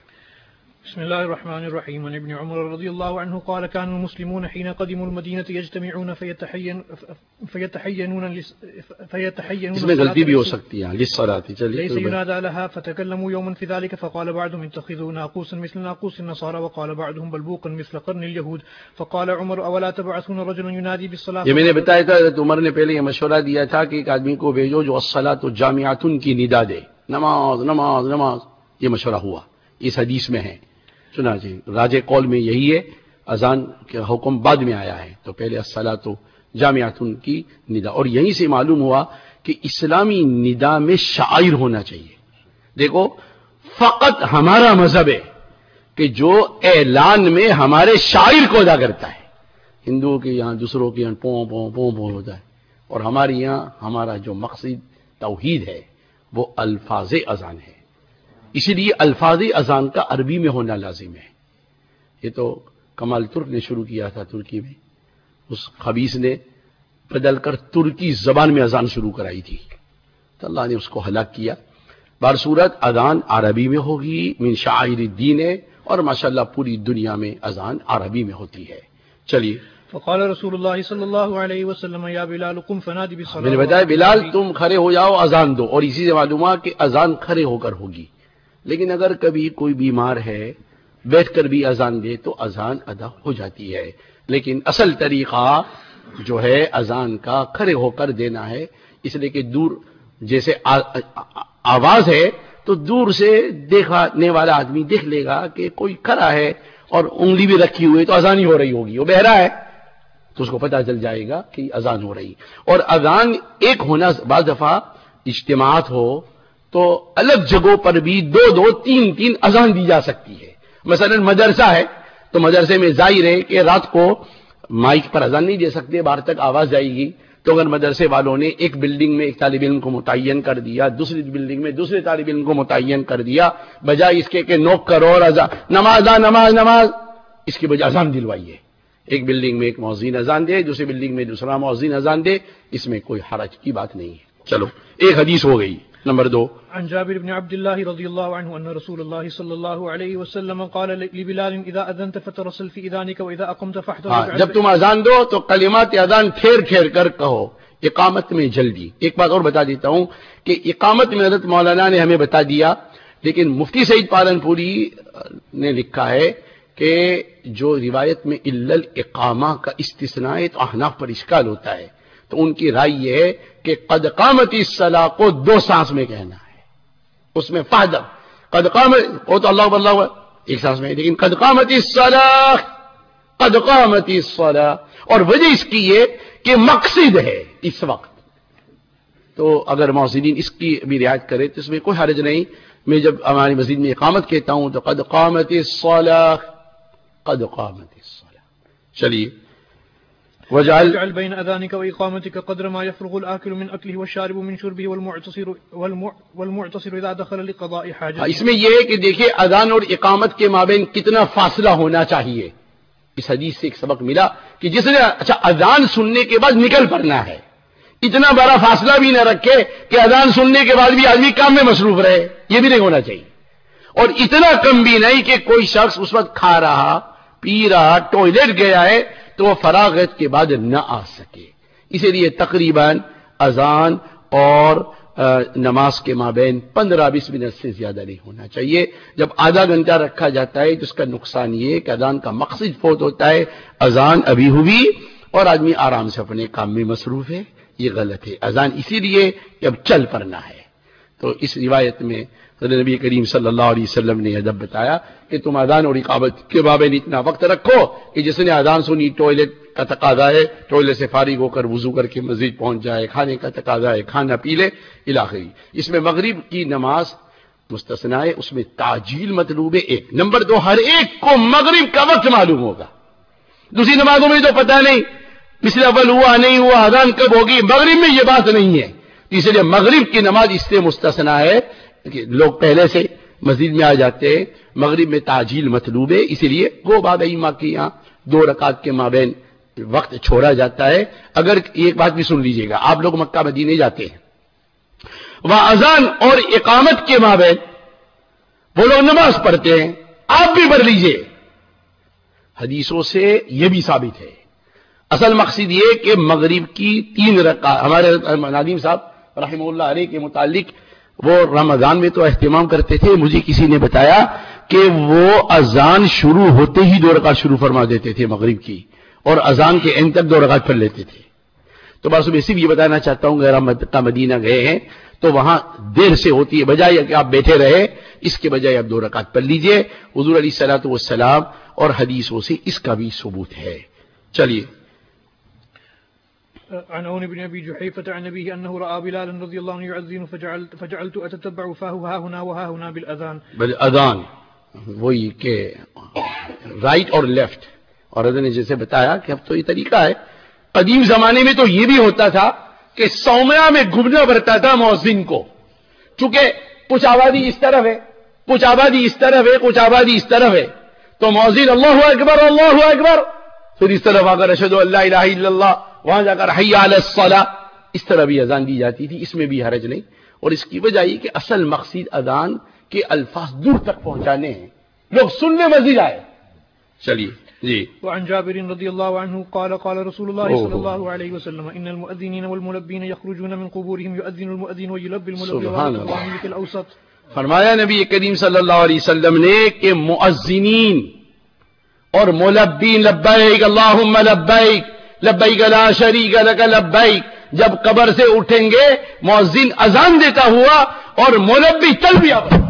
بسم الله الرحمن الرحيم. عن ابن عمر رضي الله عنه قال كان المسلمون حين قدموا المدينة يجتمعون فيتحين فيتحينون فيتحينون اس میں غلطی بھی ہو سکتی ہے للصلاة. چلیے. ليس ينادى لها فتكلموا يوما في ذلك فقال بعضهم اتخذوا ناقوسا مثل ناقوس النصارى وقال بعضهم بلبوقا مثل قرن اليهود فقال عمر اولا تبعثون رجلا ينادي بالصلاة. یہ میں نے بتایا تھا حضرت عمر نے پہلے یہ مشورہ دیا تھا کہ ایک آدمی کو بھیجو جو الصلاة جامعۃ کی ندا دے، نماز نماز نماز. یہ مشورہ ہوا، اس حدیث میں ہے. چنانچہ راج قول میں یہی ہے، اذان کا حکم بعد میں آیا ہے، تو پہلے الصلاۃ جامعۃ کی ندا. اور یہیں سے معلوم ہوا کہ اسلامی ندا میں شاعر ہونا چاہیے. دیکھو فقط ہمارا مذہب ہے کہ جو اعلان میں ہمارے شاعر کو ادا کرتا ہے. ہندوؤں کے یہاں دوسروں کے یہاں پوں پوں پوں پوں ہوتا ہے، اور ہمارے یہاں ہمارا جو مقصد توحید ہے وہ الفاظ اذان ہے. اسی لیے الفاظ اذان کا عربی میں ہونا لازم ہے. یہ تو کمال ترک نے شروع کیا تھا ترکی میں، اس خبیث نے بدل کر ترکی زبان میں اذان شروع کرائی تھی تو اللہ نے اس کو ہلاک کیا. بار صورت اذان عربی میں ہوگی، من شعائر الدین ہے، اور ماشاءاللہ پوری دنیا میں اذان عربی میں ہوتی ہے. چلیے. فقال رسول اللہ صلی اللہ علیہ وسلم یا بلال قم فنادی بالصلاة. میں نے بتایا بلال تم کھڑے ہو جاؤ اذان دو، اور اسی سے معلوم ہوا کہ اذان کھڑے ہو کر ہوگی. لیکن اگر کبھی کوئی بیمار ہے بیٹھ کر بھی اذان دے تو اذان ادا ہو جاتی ہے. لیکن اصل طریقہ جو ہے اذان کا کھڑے ہو کر دینا ہے، اس لیے کہ دور جیسے آواز ہے تو دور سے دیکھنے والا آدمی دیکھ لے گا کہ کوئی کھڑا ہے اور انگلی بھی رکھی ہوئی تو اذان ہی ہو رہی ہوگی. وہ بہرا ہے تو اس کو پتہ چل جائے گا کہ اذان ہو رہی. اور اذان ایک ہونا، بعض دفعہ اجتماعات ہو تو الگ جگہوں پر بھی دو دو تین تین اذان دی جا سکتی ہے. مثلا مدرسہ ہے تو مدرسے میں ظاہر ہے کہ رات کو مائک پر اذان نہیں دے سکتے، باہر تک آواز جائے گی. تو اگر مدرسے والوں نے ایک بلڈنگ میں ایک طالب علم کو متعین کر دیا، دوسری بلڈنگ میں دوسرے طالب علم کو متعین کر دیا، بجائے اس کے کہ نوک کرو اور اذان نماز نماز نماز، اس کی بجائے اذان دلوائیے. ایک بلڈنگ میں ایک مؤذن اذان دے، دوسری بلڈنگ میں دوسرا مؤذن اذان دے، اس میں کوئی حرج کی بات نہیں ہے. چلو ایک حدیث ہو گئی. نمبر دو. عن جابر بن عبد الله رضي الله عنه أن رسول الله صلى الله عليه وسلم قال لبلال إذا أذنت فترسل في إذانك وإذا أقمت فاحترز. ہاں جب تم اذان دو تو کلمات اذان پھیر پھیر کر کہو. اقامت میں جلدی. ایک بات اور بتا دیتا ہوں کہ اقامت میں حضرت مولانا نے ہمیں بتا دیا، لیکن مفتی سعید پالن پوری نے لکھا ہے کہ جو روایت میں الا الاقامہ کا استثناء ہے تو احناف پر اشکال ہوتا ہے. تو ان کی رائے یہ ہے کہ قد قامت الصلاۃ کو دو سانس میں کہنا ہے. اس میں فحدر قد قامت وہ تو اللہ اللہ ایک سانس میں، لیکن قد قامت الصلاۃ قد قامت الصلاۃ. اور وجہ اس کی یہ کہ مقصد ہے اس وقت. تو اگر مؤذنین اس کی بھی رعایت کرے تو اس میں کوئی حرج نہیں. میں جب ہماری مسجد میں اقامت کہتا ہوں تو قد قامت الصلاۃ قد قامت الصلاۃ. چلیے. وجعل بين أذانك وإقامتك قدر ما يفرغ الآكل من أكله والشارب من شربه والمعتصر والمعتصر إذا دخل لقضاء حاجة. اس میں یہ ہے کہ دیکھیں اذان اور اقامت کے مابین کتنا فاصلہ ہونا چاہیے. اس حدیث سے ایک سبق ملا کہ جس نے اچھا اذان سننے کے بعد نکل پڑنا ہے، اتنا بڑا فاصلہ بھی نہ رکھے کہ اذان سننے کے بعد بھی آدمی کام میں مصروف رہے، یہ بھی نہیں ہونا چاہیے. اور اتنا کم بھی نہیں کہ کوئی شخص اس وقت کھا رہا پی رہا ٹوائلٹ گیا ہے تو وہ فراغت کے بعد نہ آ سکے. اسی لیے تقریباً اذان اور نماز کے مابین پندرہ بیس منٹ سے زیادہ نہیں ہونا چاہیے. جب آدھا گھنٹہ رکھا جاتا ہے تو اس کا نقصان یہ ہے کہ اذان کا مقصد فوت ہوتا ہے، اذان ابھی ہوئی اور آدمی آرام سے اپنے کام میں مصروف ہے. یہ غلط ہے. اذان اسی لیے کہ اب چل پڑنا ہے. تو اس روایت میں نبی کریم صلی اللہ علیہ وسلم نے ادب بتایا کہ تم اذان اور اقامت کے مابین اتنا وقت رکھو کہ جس نے اذان سنی ٹوائلٹ کا تقاضا ہے ٹوائلٹ سے فارغ ہو کر وضو کر کے مسجد پہنچ جائے، کھانے کا تقاضا ہے کھانا پی لے الی آخری. اس میں مغرب کی نماز مستثنا ہے، اس میں تعجیل مطلوب ہے. ایک نمبر دو، ہر ایک کو مغرب کا وقت معلوم ہوگا. دوسری نمازوں میں تو پتہ نہیں مثل اول ہوا نہیں ہوا اذان کب ہوگی، مغرب میں یہ بات نہیں ہے. اس لیے مغرب کی نماز اس سے مستثنا ہے کہ لوگ پہلے سے مسجد میں آ جاتے ہیں، مغرب میں تعجیل مطلوب ہے، اسی لیے گو باب ائمہ کی یہاں دو رکعت کے مابین وقت چھوڑا جاتا ہے۔ اگر ایک بات بھی سن لیجئے گا، آپ لوگ مکہ مدینے جاتے ہیں، وہاں اذان اور اقامت کے مابین وہ لوگ نماز پڑھتے ہیں، آپ بھی پڑھ لیجئے، حدیثوں سے یہ بھی ثابت ہے۔ اصل مقصد یہ کہ مغرب کی تین رکعت، ہمارے نادیم صاحب رحمہ اللہ علیہ کے متعلق وہ رمضان میں تو اہتمام کرتے تھے، مجھے کسی نے بتایا کہ وہ اذان شروع ہوتے ہی دو رکعت شروع فرما دیتے تھے مغرب کی، اور اذان کے اینڈ تک دو رکعت پڑھ لیتے تھے۔ تو بس میں صرف یہ بتانا چاہتا ہوں، اگر آپ مکہ مدینہ گئے ہیں تو وہاں دیر سے ہوتی ہے، بجائے کہ آپ بیٹھے رہے اس کے بجائے آپ دو رکعت پڑھ لیجئے۔ حضور علیہ الصلوۃ والسلام اور حدیثوں سے اس کا بھی ثبوت ہے۔ چلیے، عن عون بن ابي جحيفة عن ابيه انه راى بلالا رضي الله عنه يؤذن فجعلت فجعلت اتتبع فاه ها هنا وها هنا بالاذان بالاذان، وہی کہ رائٹ اور لیفٹ، اور حضرت نے جیسے بتایا کہ اب تو یہ طریقہ ہے، قدیم زمانے میں تو یہ بھی ہوتا تھا کہ صومعہ میں گھومنا پڑتا تھا مؤذن کو، چونکہ کچھ آبادی اس طرف ہے، کچھ آبادی اس طرف ہے، کچھ آبادی اس طرف ہے، تو مؤذن اللہ اکبر اللہ اکبر، پھر اس طرف آ کر اشہد ان لا الہ الا اللہ، وہاں جا کر حی علی الصلاۃ، اس طرح بھی اذان دی جاتی تھی، اس میں بھی حرج نہیں۔ اور اس کی وجہ یہ کہ اصل مقصد اذان کے الفاظ دور تک پہنچانے ہیں، لوگ سننے مزید آئے۔ چلیے جی۔ وعن جابر رضی اللہ عنہ قال قال رسول اللہ صلی اللہ علیہ وسلم ان المؤذنین والملبین یخرجون من قبورهم یؤذن المؤذن ویلبی الملبی والمؤذن فی الاوسط۔ فرمایا نبی کریم صلی اللہ علیہ وسلم نے کہ مؤذنین اور ملبین، لبیک اللہم لبیک لبیک لا شریک لک لبیک، جب قبر سے اٹھیں گے مؤذن اذان دیتا ہوا اور ملبی تلبیہ پڑھتا۔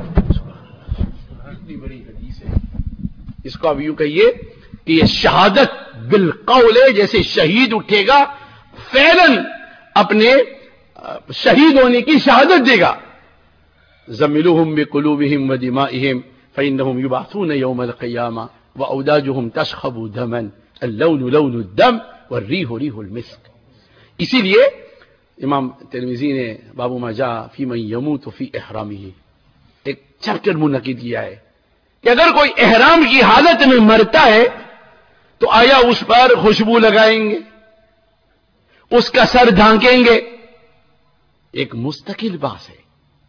اتنی بڑی حدیث ہے، اس کو اب یوں کہیے کہ یہ شہادت بالقول ہے، جیسے شہید اٹھے گا فعلاً اپنے شہید ہونے کی شہادت دے گا۔ زملوہم بقلوبہم ودمائہم فإنہم یبعثون یوم القیامہ واوداجہم تشخب دما اللون لون الدم والریح ریح المسک۔ اسی لیے امام ترمذی نے باب ما جاء فی من یموت فی احرامہ ایک چیپٹر منعقد کیا ہے کہ اگر کوئی احرام کی حالت میں مرتا ہے تو آیا اس پر خوشبو لگائیں گے، اس کا سر ڈھانکیں گے، ایک مستقل بحث ہے۔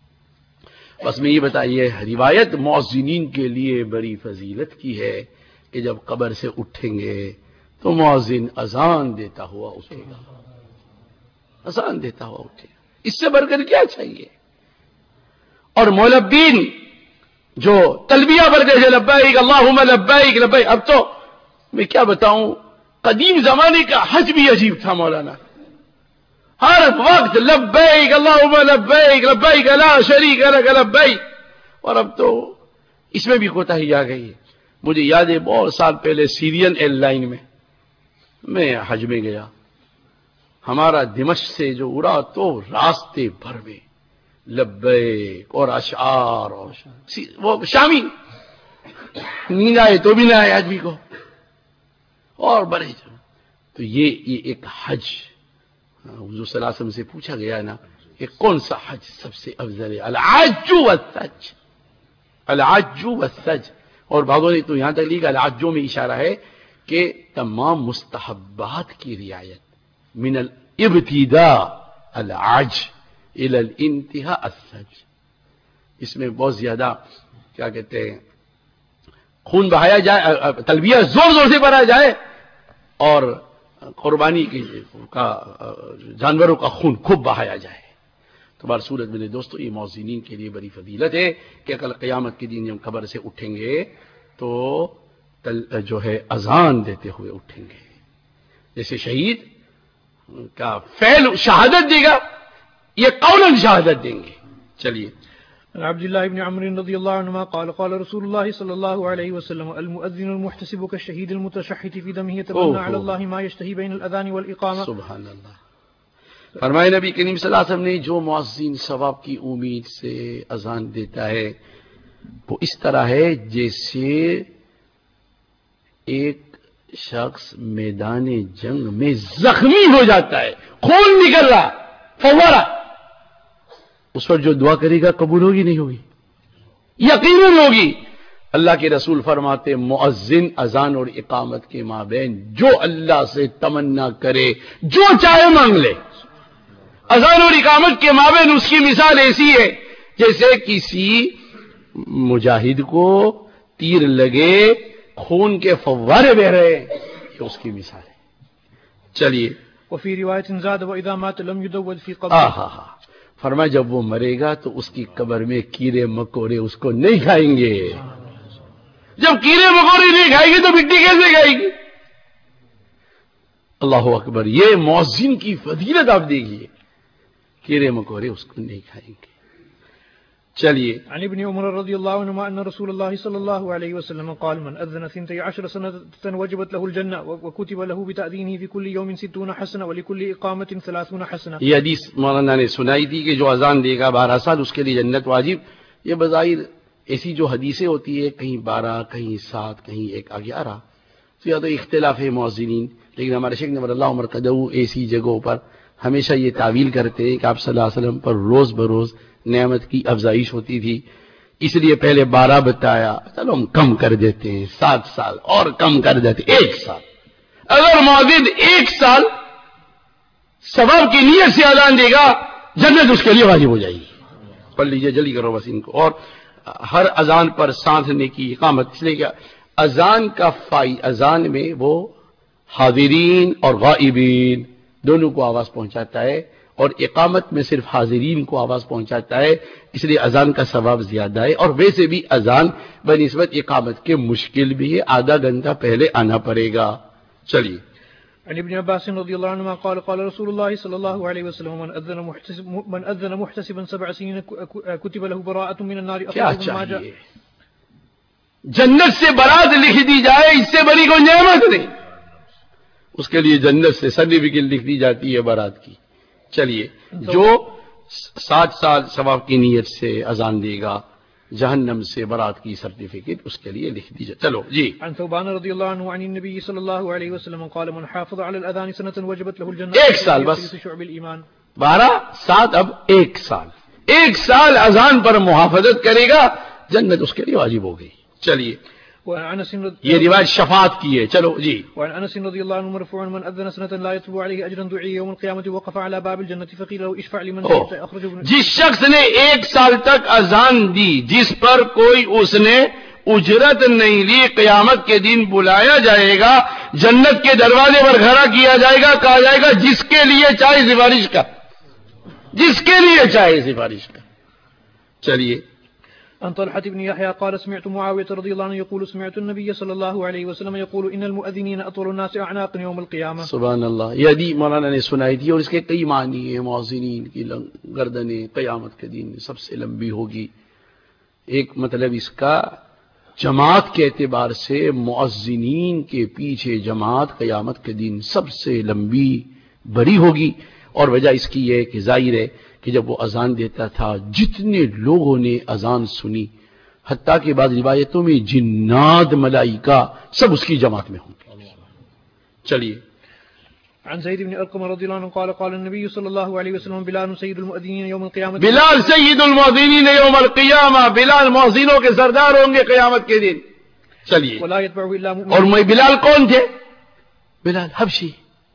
بس میں یہ بتائیے، روایت مؤذنین کے لیے بڑی فضیلت کی ہے کہ جب قبر سے اٹھیں گے تو مؤذن اذان دیتا ہوا اٹھے گا، اذان دیتا ہوا اٹھے گا، اس سے بڑھ کر کیا چاہیے؟ اور ملبین جو تلبیہ پڑھتے تھے، لبیک اللہم لبیک لبیک، اب تو میں کیا بتاؤں، قدیم زمانے کا حج بھی عجیب تھا مولانا، ہر وقت لبیک اللہم لبیک لبیک لا شریک لک لبیک، اور اب تو اس میں بھی کوتاہی آ گئی ہے۔ مجھے یاد ہے بہت سال پہلے سیرین ایئر لائن میں میں حج میں گیا، ہمارا دمشق سے جو اڑا تو راستے بھر میں لبیک اور اشعار، اور وہ شامی نیند آئے تو بھی نہ آئے آدمی کو، اور بڑے تو یہ یہ ایک حج، حضور صلی اللہ علیہ وسلم سے پوچھا گیا نا کہ کون سا حج سب سے افضل ہے؟ العج والسج، العج والسج، اور بعضوں نے تو یہاں تک لکھا العجو میں اشارہ ہے کہ تمام مستحبات کی رعایت، من الابتداء العج الى الانتہاء السج، اس میں بہت زیادہ کیا کہتے ہیں خون بہایا جائے، تلبیہ زور زور سے پڑھا جائے، اور قربانی کی کا جانوروں کا خون خوب بہایا جائے۔ تو بار صورت میرے دوستو، یہ مؤذنین کے لیے بڑی فضیلت ہے کہ کل قیامت کے دن جب قبر سے اٹھیں گے تو جو ہے اذان دیتے ہوئے اٹھیں گے، جیسے شہید کا فعل شہادت دے گا، یہ قولاً شہادت دیں گے۔ چلیے، عبد الله بن عمرو رضي الله عنهما قال قال رسول الله صلى الله عليه وسلم المؤذن المحتسب كالشهيد المتشحت في دمه يتمنى على الله ما يشتهي بين الأذان والإقامة۔ سبحان اللہ۔ فرمائے نبی کریم صلی اللہ علیہ وسلم نے، جو مؤذن ثواب کی امید سے اذان دیتا ہے وہ اس طرح ہے جیسے ایک شخص میدان جنگ میں زخمی ہو جاتا ہے، خون نکل رہا، فورا اس پر جو دعا کرے گا قبول ہوگی نہیں ہوگی؟ یقیناً ہوگی. اللہ کے رسول فرماتے مؤذن اذان اور اقامت کے مابین جو اللہ سے تمنا کرے جو چاہے مانگ لے. اذان اور اقامت کے مابین اس کی مثال ایسی ہے جیسے کسی مجاہد کو تیر لگے خون کے فوارے بہ رہے ہیں، یہ اس کی مثال ہے. چلیے. وفي رواية زاد وإذا مات لم يدود في قبره. آہا ہا فرمایا جب وہ مرے گا تو اس کی قبر میں کیڑے مکوڑے اس کو نہیں کھائیں گے. جب کیڑے مکوڑے نہیں کھائیں گے تو مٹی کیسے کھائے گی؟ اللہ اکبر. یہ مؤذن کی فضیلت آپ دیکھیے، کیڑے مکوڑے اس کو نہیں کھائیں گے. چلیے. عن ابن عمر رضي الله عنهما أن رسول الله صلى الله عليه وسلم قال من أذن ثنتي عشر سنة وجبت له الجنة وكتب له بتأذينه في كل يوم ستون حسنة ولكل إقامة ثلاثون حسنة. یہ حدیث مولانا نے سنائی تھی کہ جو اذان دے گا بارہ سال اس کے لیے جنت واجب. یہ بظاہر ایسی جو حدیثیں ہوتی ہے کہیں بارہ کہیں سات کہیں ایک گیارہ تو یا تو اختلاف ہے مؤذنین، لیکن ہمارے شیخ نور اللہ عمر قدو ایسی جگہوں پر ہمیشہ یہ تعویل کرتے ہیں کہ آپ صلی اللہ علیہ وسلم پر روز بروز نعمت کی افزائش ہوتی تھی، اس لیے پہلے بارہ بتایا، چلو ہم کم کر دیتے ہیں سات سال اور کم کر دیتے ایک سال. اگر مؤذن ایک سال ثواب کی نیت سے اذان دے گا جنت اس کے لیے واجب ہو جائے گی. پڑھ لیجیے جلدی کرو بس ان کو. اور ہر اذان پر سانسنے کی اقامت، اس لیے کہ اذان کا فائی اذان میں وہ حاضرین اور غائبین دونوں کو آواز پہنچاتا ہے اور اقامت میں صرف حاضرین کو آواز پہنچاتا ہے، اس لیے اذان کا ثواب زیادہ ہے. اور ویسے بھی اذان بنسبت اقامت کے مشکل بھی ہے، آدھا گھنٹہ پہلے آنا پڑے گا. چلیے. عن ابن عباس رضي الله عنهما قال قال رسول الله صلى الله عليه وسلم من أذن محتسب من أذن محتسبا سبع سنين كتب له براءة من النار. کیا چاہیے؟ جنت سے برات لکھ دی جائے، اس سے بڑی کوئی نعمت نہیں. اس کے لیے جنت سے سرٹیفکیٹ لکھ دی جاتی ہے برات کی. چلیے. جو سات سال ثواب کی نیت سے اذان دے گا جہنم سے برات کی سرٹیفکیٹ اس کے لیے لکھ دیجیے. چلو جی. عن ثوبان رضی اللہ عنہ عن النبي صلی اللہ علیہ وسلم قال من حافظ على الاذان سنة وجبت له الجنة. ایک سال بس. شعب الایمان. بارہ سات اب ایک سال ایک سال اذان پر محافظت کرے گا جنت اس کے لیے واجب ہو گئی. چلیے. یہ روایت شفاعت کی ہے. چلو جی. وعن انس رضی اللہ عنہ مرفوعا من اذن سنة لا يتبع عليه اجرا دعي يوم القيامة وقف على باب الجنة فقيل له اشفع لمن شئت اخرجه. جس شخص نے ایک سال تک اذان دی جس پر کوئی اس نے اجرت نہیں لی، قیامت کے دن بلایا جائے گا، جنت کے دروازے پر کھڑا کیا جائے گا، کہا جائے گا جس کے لیے چاہے سفارش کا، جس کے لیے چاہے سفارش کا. چلیے. عن طلحة بن يحيى قال سمعت معاوية رضي الله عنه يقول سمعت النبي صلى الله عليه وسلم يقول إن المؤذنين أطول الناس أعناقا يوم القيامة. سبحان اللہ. یہ حدیث مولانا نے سنائی تھی اور اس کے کئی معنی ہیں. مؤذنین کی گردنیں قیامت کے دن سب سے لمبی ہوگی. ایک مطلب اس کا جماعت کے اعتبار سے مؤذنین کے پیچھے جماعت قیامت کے دن سب سے لمبی بڑی ہوگی. اور وجہ اس کی یہ کہ ظاہر ہے کہ جب وہ اذان دیتا تھا جتنے لوگوں نے اذان سنی، حتیٰ کہ بعض روایتوں میں جنات ملائکہ سب اس کی جماعت میں ہوں گے. چلیے. عن زید بن ارقم رضی اللہ عنہ قال قال النبي صلی اللہ علیہ وسلم بلال سید المؤذنین یوم القیامة. بلال سید المؤذنین یوم القیامہ، بلال مؤذنوں کے سردار ہوں گے قیامت کے دن. چلیے. ولا يتبعه الا مؤمن. اور میں بلال کون تھے؟ بلال حبشی.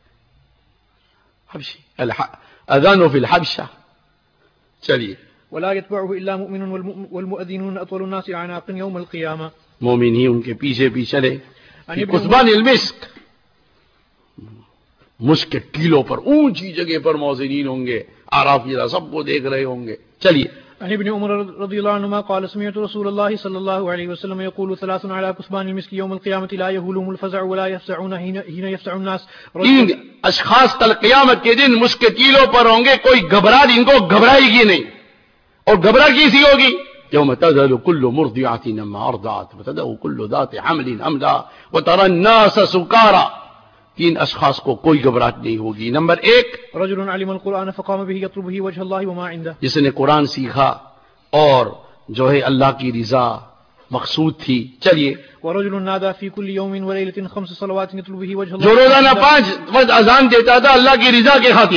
حبشی اذان فی الحبشہ. چلیے. ولا يتبعه الا مؤمن والمؤذنون اطول الناس اعناقا يوم القيامه. مومن ہی ان کے پیچھے پیچھے چلے. قصبان المسک، مسک کے ٹیلوں پر اونچی جگہ پر مؤذنین ہوں گے، اعراف یہ سب کو دیکھ رہے ہوں گے. چلیے. عن ابن عمر رضي الله عنهما قال سمعت رسول الله صلى الله عليه وسلم يقول ثلاث على كثبان المسك يوم القيامة لا يهولهم الفزع ولا يفزعون حين يفزع الناس. تین اشخاص کل قیامت کے دن مسک کے ٹیلوں پر ہوں گے، کوئی گھبراہٹ ان کو گھبرائے گی نہیں. اور گھبراہٹ کیسی ہوگی؟ يوم تذهل كل مرضعة عما أرضعت وتضع كل ذات حمل حملها وترى الناس سكارى. تین اشخاص کو کوئی گھبراہٹ نہیں ہوگی. نمبر ایک، رجل علم القرآن فقام به يطلب به وجه الله وما عنده. جس نے قرآن سیکھا اور جو ہے اللہ کی رضا مقصود تھی. چلیے. ورجل نادى في كل يوم وليلة خمس صلوات يطلب به وجه الله. جو روزانہ پانچ وقت اذان دیتا تھا اللہ کی رضا کے خاطر.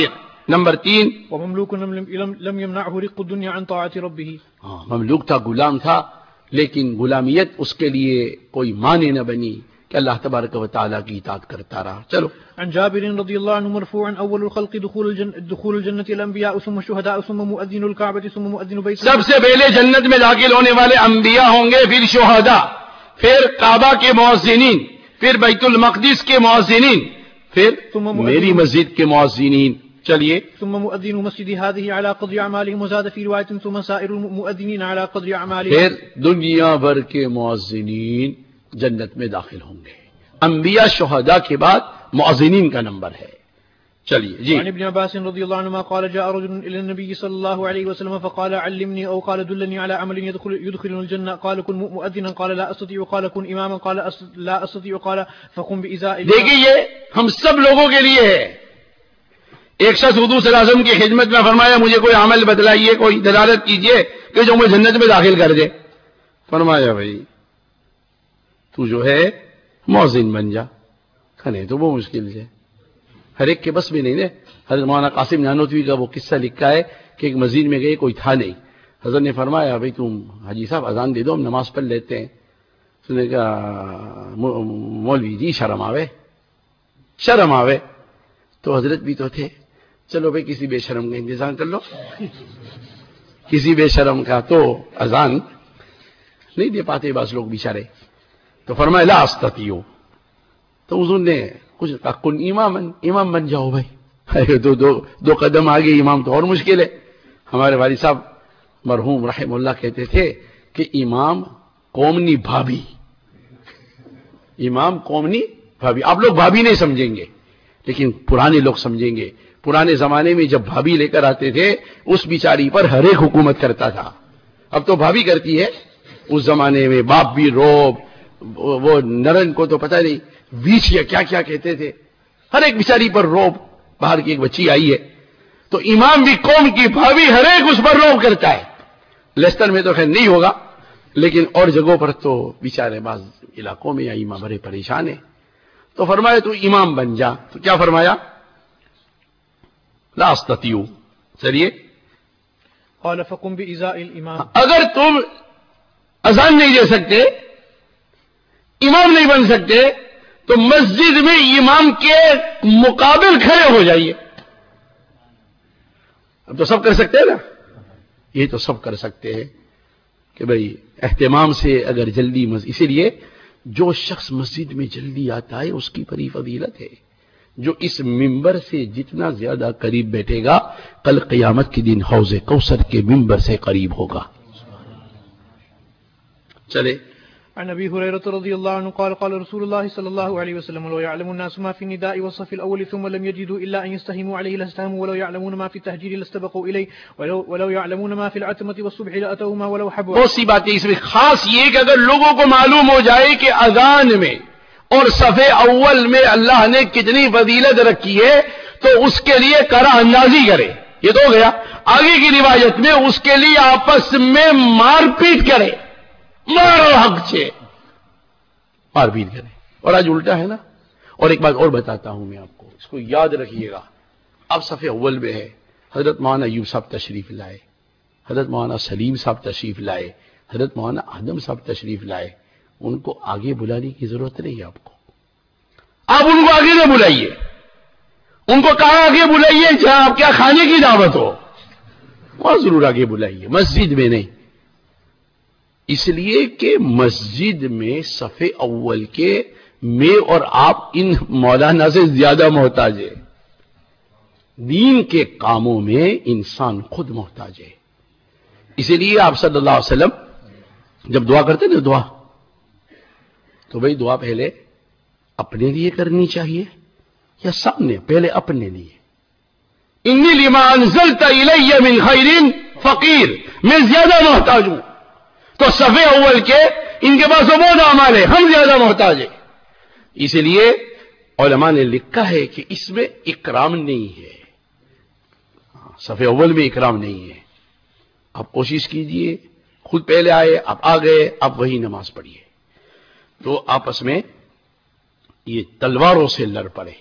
نمبر تین، ومملوك لم لم يمنعه رق الدنيا عن طاعة ربه. ہاں مملوک تھا، غلام تھا، لیکن غلامیت اس کے لیے کوئی معنی نہ بنی کہ اللہ تبارک و تعالیٰ کی اطاعت کرتا رہا. چلو. عن جابر رضي الله عنه مرفوعا اول الخلق دخول الجنة دخول الجنة الانبياء ثم الشهداء ثم مؤذن الكعبة ثم مؤذن بيت. سب سے پہلے جنت میں داخل ہونے والے انبیاء ہوں گے، پھر شہداء، پھر کعبہ کے مؤذنین، پھر بیت المقدس کے مؤذنین، پھر میری مسجد کے مؤذنین. چلیے. ثم مؤذن مسجد هذه على قدر اعمالهم وزاد في رواية ثم سائر المؤذنين على قدر اعمالهم. پھر دنیا بھر کے مؤذنین جنت میں داخل ہوں گے. انبیاء شہداء کے بعد مؤذنین کا نمبر ہے. چلیے جی. عن ابن عباس رضی اللہ عنہما قال جاء رجل الى النبي صلى الله عليه وسلم فقال علمني او قال دلني على عمل يدخل يدخل الجنة قال كن مؤذنا قال لا استطيع قال كن اماما قال لا استطيع قال فقم بإزاء. دیکھیے یہ ہم سب لوگوں کے لیے ہے. ایک شخص حضور صلی اللہ علیہ وسلم کی خدمت میں فرمایا مجھے کوئی عمل بتلائیے، کوئی دلالت کیجئے کہ جو مجھے جنت میں داخل کر دے. فرمایا بھائی تو جو ہے مؤذن بن جا. کھنے تو وہ مشکل ہے، ہر ایک کے بس میں نہیں. حضرت مولانا قاسم نانوتوی کا وہ قصہ لکھا ہے کہ ایک مسجد میں گئے، کوئی تھا نہیں. حضرت نے فرمایا بھائی تم حاجی صاحب اذان دے دو، ہم نماز پڑھ لیتے ہیں. اس نے کہا مولوی جی شرم آوے شرم آوے. تو حضرت بھی تو تھے، چلو بھائی کسی بے شرم کا انتظام کر لو. کسی بے شرم کا تو اذان نہیں دے پاتے بعض لوگ بیچارے. تو فرمایا لا استطیع. تو حضور نے کچھ کہا کن امام امام بن جاؤ بھائی. دو دو دو قدم آگے امام تو اور مشکل ہے. ہمارے والد صاحب مرحوم رحم اللہ کہتے تھے کہ امام قومنی بھابھی، امام قومنی بھابھی. آپ لوگ بھابھی نہیں سمجھیں گے لیکن پرانے لوگ سمجھیں گے. پرانے زمانے میں جب بھابھی لے کر آتے تھے اس بیچاری پر ہر ایک حکومت کرتا تھا. اب تو بھابھی کرتی ہے. اس زمانے میں باپ بھی روب، وہ نرن کو تو پتہ نہیں ویچ یا کیا کیا کہتے تھے، ہر ایک بیچاری پر روب. باہر کی ایک بچی آئی ہے تو امام بھی قوم کی بھابھی ہر ایک اس پر روب کرتا ہے. لیسٹر میں تو خیر نہیں ہوگا لیکن اور جگہوں پر تو بیچارے بعض علاقوں میں امام بڑے پریشان ہیں. تو فرمایا تو امام بن جا. تو کیا فرمایا؟ لا استطیع. چلیے. قال فقم بإزاء الامام. اگر تم اذان نہیں دے سکتے، امام نہیں بن سکتے تو مسجد میں امام کے مقابل کھڑے ہو جائیے. اب تو سب کر سکتے ہیں نا، یہ تو سب کر سکتے ہیں کہ بھئی اہتمام سے اگر جلدی مسجد. اسی لیے جو شخص مسجد میں جلدی آتا ہے اس کی بڑی فضیلت ہے. جو اس ممبر سے جتنا زیادہ قریب بیٹھے گا کل قیامت کے دن حوض کوثر کے ممبر سے قریب ہوگا. چلے. عن ابي هريره رضي الله عنه قال قال رسول الله صلى الله عليه وسلم لو يعلم الناس ما في النداء والصف الاول ثم لم يجدوا الا ان يستهموا عليه لاستهموا ولو يعلمون ما في التهجير لاستبقوا اليه ولو ولو يعلمون ما في العتمه والصبح لاتوهما ولو حبوا. بہت سی باتیں اس میں خاص یہ کہ اگر لوگوں کو معلوم ہو جائے کہ اذان میں اور صف اول میں اللہ نے کتنی فضیلت رکھی ہے تو اس کے لیے کرا اندازی کرے. یہ تو ہو گیا. آگے کی روایت میں اس کے لیے آپس میں مار پیٹ کرے، مارو حق سے مار پیٹ کرے. اور آج الٹا ہے نا. اور ایک بات اور بتاتا ہوں میں آپ کو، اس کو یاد رکھیے گا. اب صف اول میں ہے، حضرت مولانا ایوب صاحب تشریف لائے، حضرت مولانا سلیم صاحب تشریف لائے، حضرت مولانا آدم صاحب تشریف لائے. ان کو آگے بلانے کی ضرورت نہیں ہے آپ کو. آپ ان کو آگے نہ بلائیے. ان کو کہاں آگے بلائیے جہاں آپ کیا کھانے کی دعوت ہو، وہاں ضرور آگے بلائیے، مسجد میں نہیں. اس لیے کہ مسجد میں صف اول کے میں اور آپ ان مولانا سے زیادہ محتاج ہے. دین کے کاموں میں انسان خود محتاج ہے. اسی لیے آپ صلی اللہ علیہ وسلم جب دعا کرتے نا دعا تو بھئی دعا پہلے اپنے لیے کرنی چاہیے یا سامنے؟ پہلے اپنے لیے. انی لما انزلت الی من خیر فقیر، میں زیادہ محتاج ہوں. تو صف اول کے ان کے پاس بہت اعمال ہے، ہم زیادہ محتاج ہیں. اسی لیے علماء نے لکھا ہے کہ اس میں اکرام نہیں ہے، صف اول میں اکرام نہیں ہے. آپ کوشش کیجئے، خود پہلے آئے، آپ آ گئے، آپ وہی نماز پڑھیے تو آپس میں یہ تلواروں سے لڑ پڑے.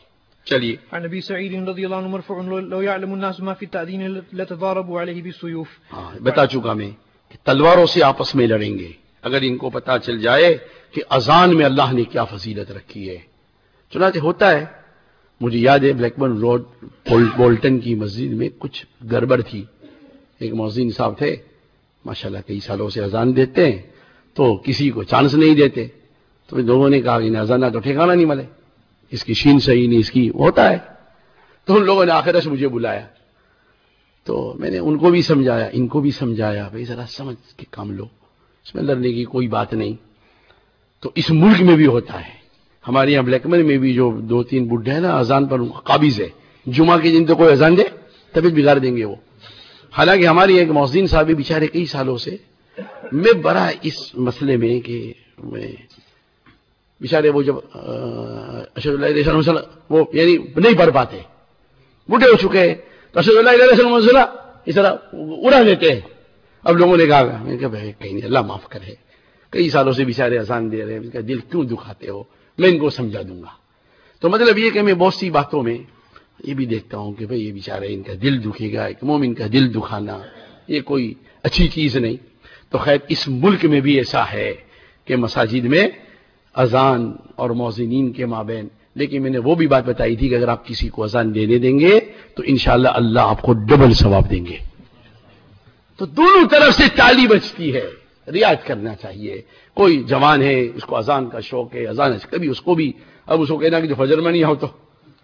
چلیے. عن ابي سعيد رضي الله عنه مرفوع لو يعلم الناس ما في التأذين لتضاربوا عليه بالسيوف. ہاں بتا چکا میں کہ تلواروں سے آپس میں لڑیں گے اگر ان کو پتا چل جائے کہ اذان میں اللہ نے کیا فضیلت رکھی ہے. چنانچہ ہوتا ہے، مجھے یاد ہے بلیک برن روڈ بولٹن کی مسجد میں کچھ گڑبڑ تھی. ایک مؤذن صاحب تھے ماشاءاللہ کئی سالوں سے اذان دیتے ہیں تو کسی کو چانس نہیں دیتے، تو لوگوں نے کہا کہ اذان تو ٹھکانا نہیں ملے، اس کی شین صحیح نہیں، اس کی ہوتا ہے. تو ان لوگوں نے آخر سے مجھے بلایا تو میں نے ان کو بھی سمجھایا ان کو بھی سمجھایا بھائی ذرا سمجھ کے کام لو، اس میں لڑنے کی کوئی بات نہیں. تو اس ملک میں بھی ہوتا ہے، ہمارے یہاں بلیکمن میں بھی جو دو تین بڈھے ہیں نا اذان پر قابض ہے، جمعہ کے دن تو کوئی اذان دے طبیعت بگاڑ دیں گے وہ. حالانکہ ہماری ایک مؤذن صاحب بیچارے کئی سالوں سے، میں بڑا اس مسئلے میں کہ میں بیچارے وہ جب اشہد اللہ علیہ وسلم وہ یعنی نہیں پڑھ پاتے، بوڑھے ہو چکے ہیں، تو اشہد اللہ علیہ وسلم اس طرح اڑا دیتے ہیں. اب لوگوں نے کہا میں کہ بھائی کہیں نہیں اللہ معاف کرے، کئی سالوں سے بیچارے اذان دے رہے ہیں، ان کا دل کیوں دکھاتے ہو، میں ان کو سمجھا دوں گا. تو مطلب یہ کہ میں بہت سی باتوں میں یہ بھی دیکھتا ہوں کہ بھئی یہ بیچارے ان کا دل دکھے گا، ایک مومن کا دل دکھانا یہ کوئی اچھی چیز نہیں. تو خیر اس ملک میں بھی ایسا ہے کہ مساجد میں اذان اور مؤذنین کے مابین، لیکن میں نے وہ بھی بات بتائی تھی کہ اگر آپ کسی کو اذان دینے دیں گے تو انشاءاللہ اللہ آپ کو ڈبل ثواب دیں گے. تو دونوں طرف سے تالی بجتی ہے، رعایت کرنا چاہیے. کوئی جوان ہے اس کو اذان کا شوق ہے، اذان کبھی اس کو بھی اب اس کو کہنا کہ جو فجر میں نہیں آؤ تو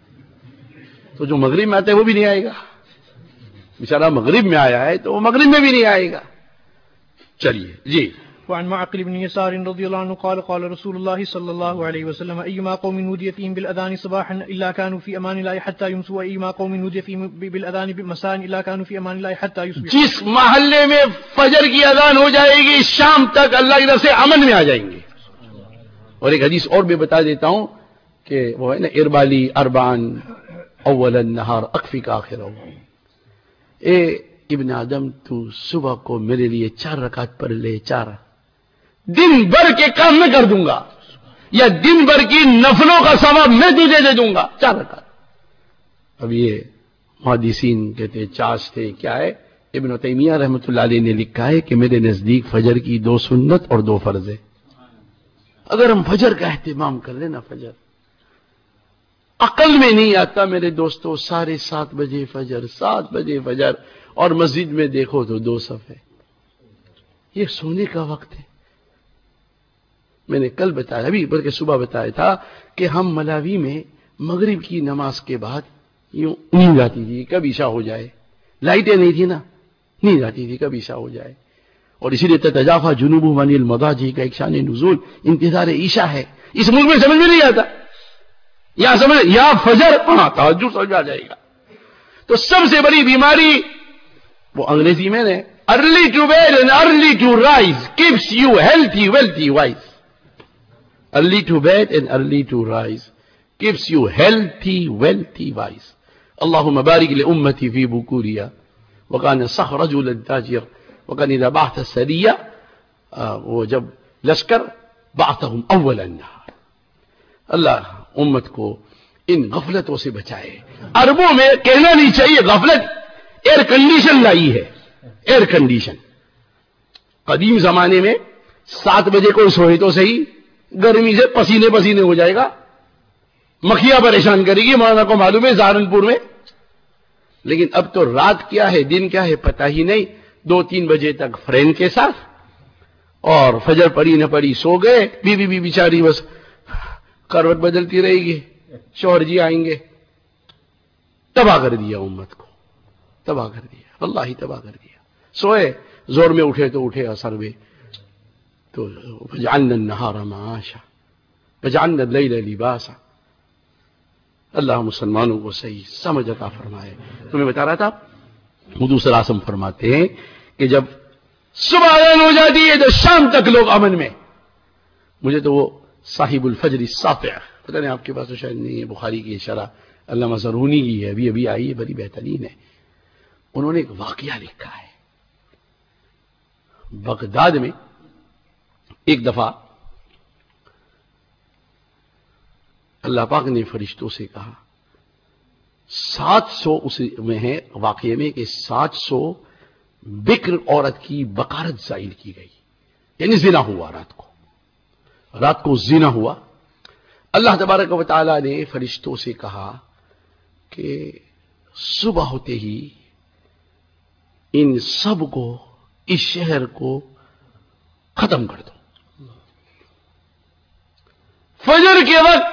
تو جو مغرب میں آتا ہے وہ بھی نہیں آئے گا. بیچارہ مغرب میں آیا ہے تو وہ مغرب میں بھی نہیں آئے گا. چلیے جی. وعن معقل بن يسار رضي الله عنه قال قال رسول الله صلى الله عليه وسلم أيما قوم نودي فيهم بالأذان صباحا إلا كانوا في أمان الله حتى يمسوا وأيما قوم نودي فيهم بالأذان مساء إلا كانوا في أمان الله حتى يصبحوا. جس محلے میں فجر کی اذان ہو جائے گی شام تک اللہ کی طرف سے امن میں آ جائیں گے. اور ایک حدیث اور بھی بتا دیتا ہوں کہ وہ ہے نا اربالی اربان اول النہار اکفی کا آخر ہو. اے ابن آدم تو صبح کو میرے لیے چار رکعت پڑھ لے، چار دن بھر کے کام میں کر دوں گا، یا دن بھر کی نفلوں کا ثواب میں تجھے دے دوں گا، چار رکعت. اب یہ محدثین کہتے چاش تھے کیا ہے. ابن تیمیہ رحمۃ اللہ علیہ نے لکھا ہے کہ میرے نزدیک فجر کی دو سنت اور دو فرض ہے. اگر ہم فجر کا اہتمام کر لیں نا، فجر عقل میں نہیں آتا میرے دوستو، ساڑھے سات بجے فجر، سات بجے فجر، اور مسجد میں دیکھو تو دو صف ہے. یہ سونے کا وقت ہے. میں نے کل بتایا ابھی بلکہ صبح بتایا تھا کہ ہم ملاوی میں مغرب کی نماز کے بعد یوں نیند آتی تھی کب عشاء ہو جائے، لائٹیں نہیں تھی نا، نیند آتی تھی کب عشاء ہو جائے. اور اسی لیے تتجافا جنوبهم عن المضاجع کا ایک شان نزول انتظار عشاء ہے. اس ملک میں سمجھ میں نہیں آتا، یا سمجھ یا فجر ہاں تہجد سمجھ آ جائے گا. تو سب سے بڑی بیماری وہ انگریزی میں نے early to bed and early to rise keeps you healthy wealthy wise. early to bed and early to rise keeps you healthy wealthy wise. اللهم بارك لأمتي في بكورها وكان صح رجل تاجر وكان إذا بعث السرية وجب لشکر بعثهم أول النهار. اللہ امت کو ان غفلتوں سے بچائے. عربوں میں کہنا نہیں چاہیے غفلت، ایئر کنڈیشن لائی ہے، ایئر کنڈیشن. قدیم زمانے میں سات بجے کوئی سوئے تو صحیح، گرمی سے پسینے پسینے ہو جائے گا، مکھیاں پریشان کرے گی، مولانا کو معلوم ہے سہارنپور میں. لیکن اب تو رات کیا ہے دن کیا ہے پتہ ہی نہیں. دو تین بجے تک فرینڈ کے ساتھ، اور فجر پڑی نہ پڑی سو گئے. بیوی بھی بیچاری بس کروٹ بدلتی رہے گی، شوہر جی آئیں گے. تباہ کر دیا امت کو، تباہ کر دیا، اللہ ہی تباہ کر دیا. سوئے زور میں اٹھے تو اٹھے اثر میں تو فجعلنا النهار معاشا فجعلنا الليل لباسا. اللہ مسلمانوں کو صحیح سمجھ عطا فرمائے. تو میں بتا رہا تھا حضور صلی اللہ علیہ وسلم فرماتے ہیں کہ جب صبح اذان ہو جاتی ہے تو شام تک لوگ امن میں. مجھے تو وہ صاحب الفجر الساطع پتہ نہیں آپ کے پاس تو شاید نہیں ہے، بخاری کی شرح علامہ زرونی کی ہے، ابھی ابھی آئی ہے، بڑی بہترین ہے. انہوں نے ایک واقعہ لکھا ہے. بغداد میں ایک دفعہ اللہ پاک نے فرشتوں سے کہا سات سو اس میں ہے واقعے میں کہ سات سو بکر عورت کی بکارت ظاہر کی گئی، یعنی زنا ہوا رات کو، رات کو زنا ہوا۔ اللہ تبارک و تعالی نے فرشتوں سے کہا کہ صبح ہوتے ہی ان سب کو، اس شہر کو ختم کر دو۔ فجر کے وقت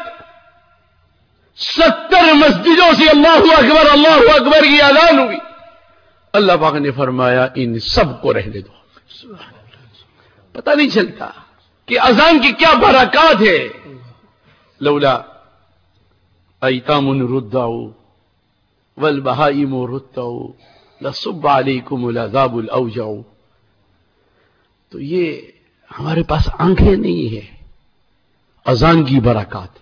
ستر مسجدوں سے اللہ اکبر اللہ اکبر کی اذان ہوئی۔ اللہ پاک نے فرمایا ان سب کو رہنے دو۔ پتہ نہیں چلتا کہ اذان کی کیا برکات ہے۔ لولا ایتام ردعوا والبہائم ردعوا لصب علیکم العذاب الاوجع۔ تو یہ ہمارے پاس آنکھیں نہیں ہیں، اذان کی برکات۔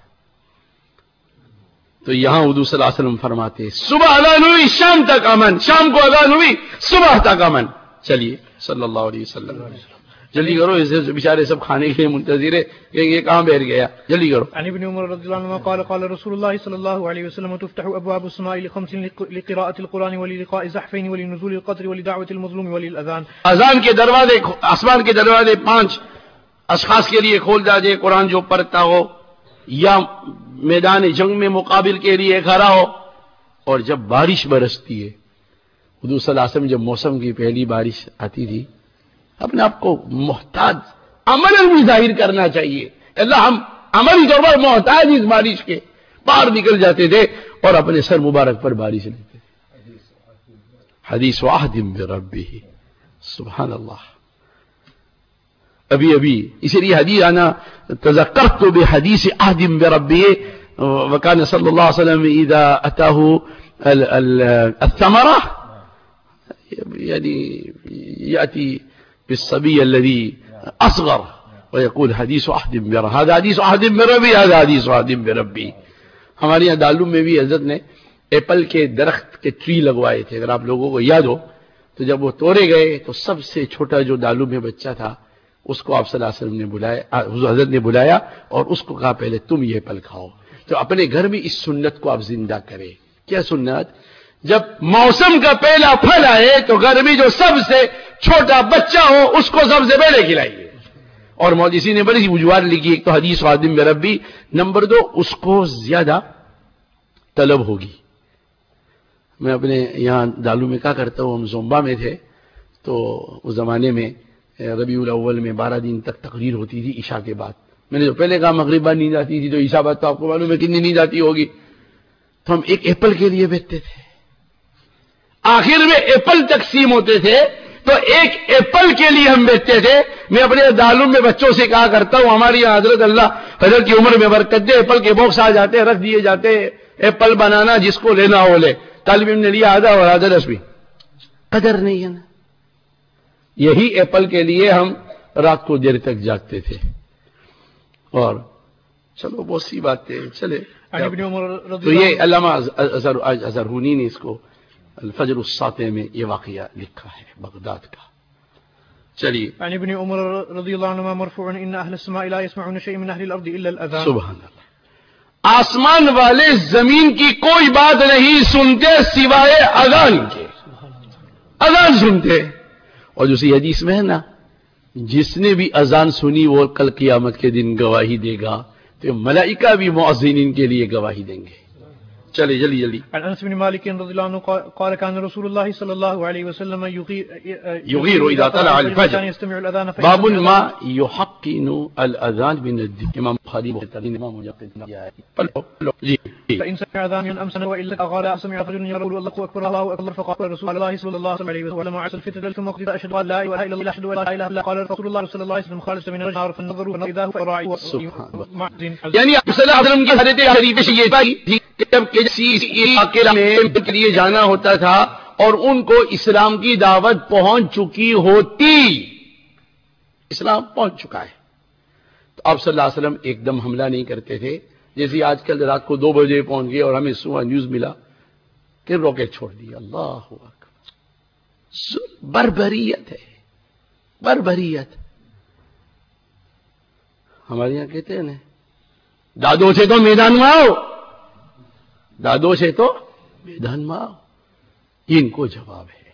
تو یہاں حضور صلی اللہ علیہ وسلم فرماتے صبح اذان ہوئی شام تک امن، شام کو اذان ہوئی صبح تک امن۔ چلیے صلی اللہ علیہ وسلم جلدی کرو، اسے بیچارے سب کھانے کے لیے منتظر ہے کہ یہ کہاں بیٹھ گیا، جلدی کرو۔ عن ابن عمر رضی اللہ عنہ قال قال رسول الله صلى الله عليه وسلم تفتح ابواب السماء لخمس لقراءة القرآن وللقاء زحفين ولنزول القدر ولدعوة المظلوم وللاذان۔ اذان کے دروازے، آسمان کے دروازے پانچ اشخاص کے لیے کھول جائے، قرآن جو پڑھتا ہو یا میدان جنگ میں مقابل کے لیے کھڑا ہو، اور جب بارش برستی ہے، حضور صلی اللہ علیہ وسلم جب موسم کی پہلی بارش آتی تھی، اپنے آپ کو محتاج عمل بھی ظاہر کرنا چاہیے۔ اللہ ہم عملی طور پر محتاج اس بارش کے، باہر نکل جاتے تھے اور اپنے سر مبارک پر بارش لیتے تھے۔ حدیث عہد بربہ، سبحان اللہ۔ ابھی ابھی اسی لیے حدیث آنا تذکرت بحدیث عہد بربہ، وکان صلی اللہ علیہ وسلم اذا اتاه الثمرہ یعنی یاتی بالصبي الذي اصغر ويقول حديث عهد بربه، هذا حديث عهد بربه، هذا حديث عهد بربه۔ ہمارے یہاں دارالعلوم میں بھی حضرت نے ایپل کے درخت کے ٹری لگوائے تھے، اگر آپ لوگوں کو یاد ہو تو جب وہ توڑے گئے تو سب سے چھوٹا جو دارالعلوم میں بچہ تھا اس کو آپ صلی اللہ علیہ وسلم نے بلایا، حضرت نے بلایا اور اس کو کہا پہلے تم یہ ایپل کھاؤ۔ تو اپنے گھر میں اس سنت کو آپ زندہ کریں۔ کیا سنت؟ جب موسم کا پہلا پھل آئے تو گھر میں جو سب سے چھوٹا بچہ ہو اس کو سب سے پہلے کھلائیے۔ اور مولوی نے بڑی سی وجوہات لکھی، ایک تو حدیث عہد بربہ، نمبر دو اس کو زیادہ طلب ہوگی۔ میں اپنے یہاں دالو میں کیا کرتا ہوں، ہم زومبا میں تھے تو اس زمانے میں ربیع الاول میں بارہ دن تک تقریر ہوتی تھی عشاء کے بعد۔ میں نے جو پہلے کہا مغرب بعد نیند آتی تھی، تو عشاء بعد تو آپ کو معلوم ہے کتنی نیند آتی ہوگی۔ تو ہم ایک ایپل کے لیے بیٹھتے تھے، آخر میں ایپل تقسیم ہوتے تھے تو ایک ایپل کے لیے ہم بیچتے تھے۔ میں اپنے دارالعلوم میں بچوں سے کہا کرتا ہوں، ہماری یہاں حضرت اللہ حضرت کی عمر میں برکت دے، ایپل کے باکس آ جاتے رکھ دیے جاتے، ایپل بنانا جس کو لینا ہو لے۔ طالب علم نے لیا آدھا اور آدھا دس بھی، قدر نہیں ہے نا۔ یہی ایپل کے لیے ہم رات کو دیر تک جاگتے تھے۔ اور چلو بہت سی باتیں چلے، تو یہ علامہ اظہرونی نے اس کو الفجر الساطع میں یہ واقعہ لکھا ہے بغداد کا۔ چلیے عن ابن عمر رضی اللہ عنہما مرفوعا ان اہل السماء لا يسمعون شيئا من اہل الارض الا الاذان۔ سبحان اللہ۔ آسمان والے زمین کی کوئی بات نہیں سنتے سوائے اذان کے، اذان سنتے۔ اور جو سی حدیث میں ہے نا، جس نے بھی اذان سنی وہ کل قیامت کے دن گواہی دے گا، تو ملائکہ بھی مؤذنین کے لیے گواہی دیں گے۔ چلے جلدی جلدی۔ عن انس بن مالك رضي الله عنه قال كان رسول الله صلى الله عليه وسلم يغير اذا طلع الفجر يستمع الاذان باب ما يحقن الاذان من الدين۔ امام بخاری بہترین امام مجدد جی فان سمع اذان امسن والا قال سمع رجل يقول الله اكبر الله اكبر فقال رسول الله صلى الله عليه وسلم عسى الفتنه ثم قال اشهد ان لا اله الا الله اشهد ان لا اله الا الله قال رسول الله صلى الله عليه وسلم خالص من الرجل عرف النظر واذا هو راعي یعنی صلی اللہ علیہ وسلم کی حدیث شریف یہ تھی کہ جب کسی علاقے میں کے لیے جانا ہوتا تھا اور ان کو اسلام کی دعوت پہنچ چکی ہوتی، اسلام پہنچ چکا ہے، تو آپ صلی اللہ علیہ وسلم ایک دم حملہ نہیں کرتے تھے، جیسے آج کل رات کو دو بجے پہنچ گئے اور ہمیں صبح نیوز ملا کہ راکٹ چھوڑ دیا۔ اللہ اکبر، بربریت ہے، بربریت۔ ہمارے یہاں کہتے ہیں نا، دادو سے تو میدان میں آؤ، دادو سے تو میدان ماں یہ ان کو جواب ہے.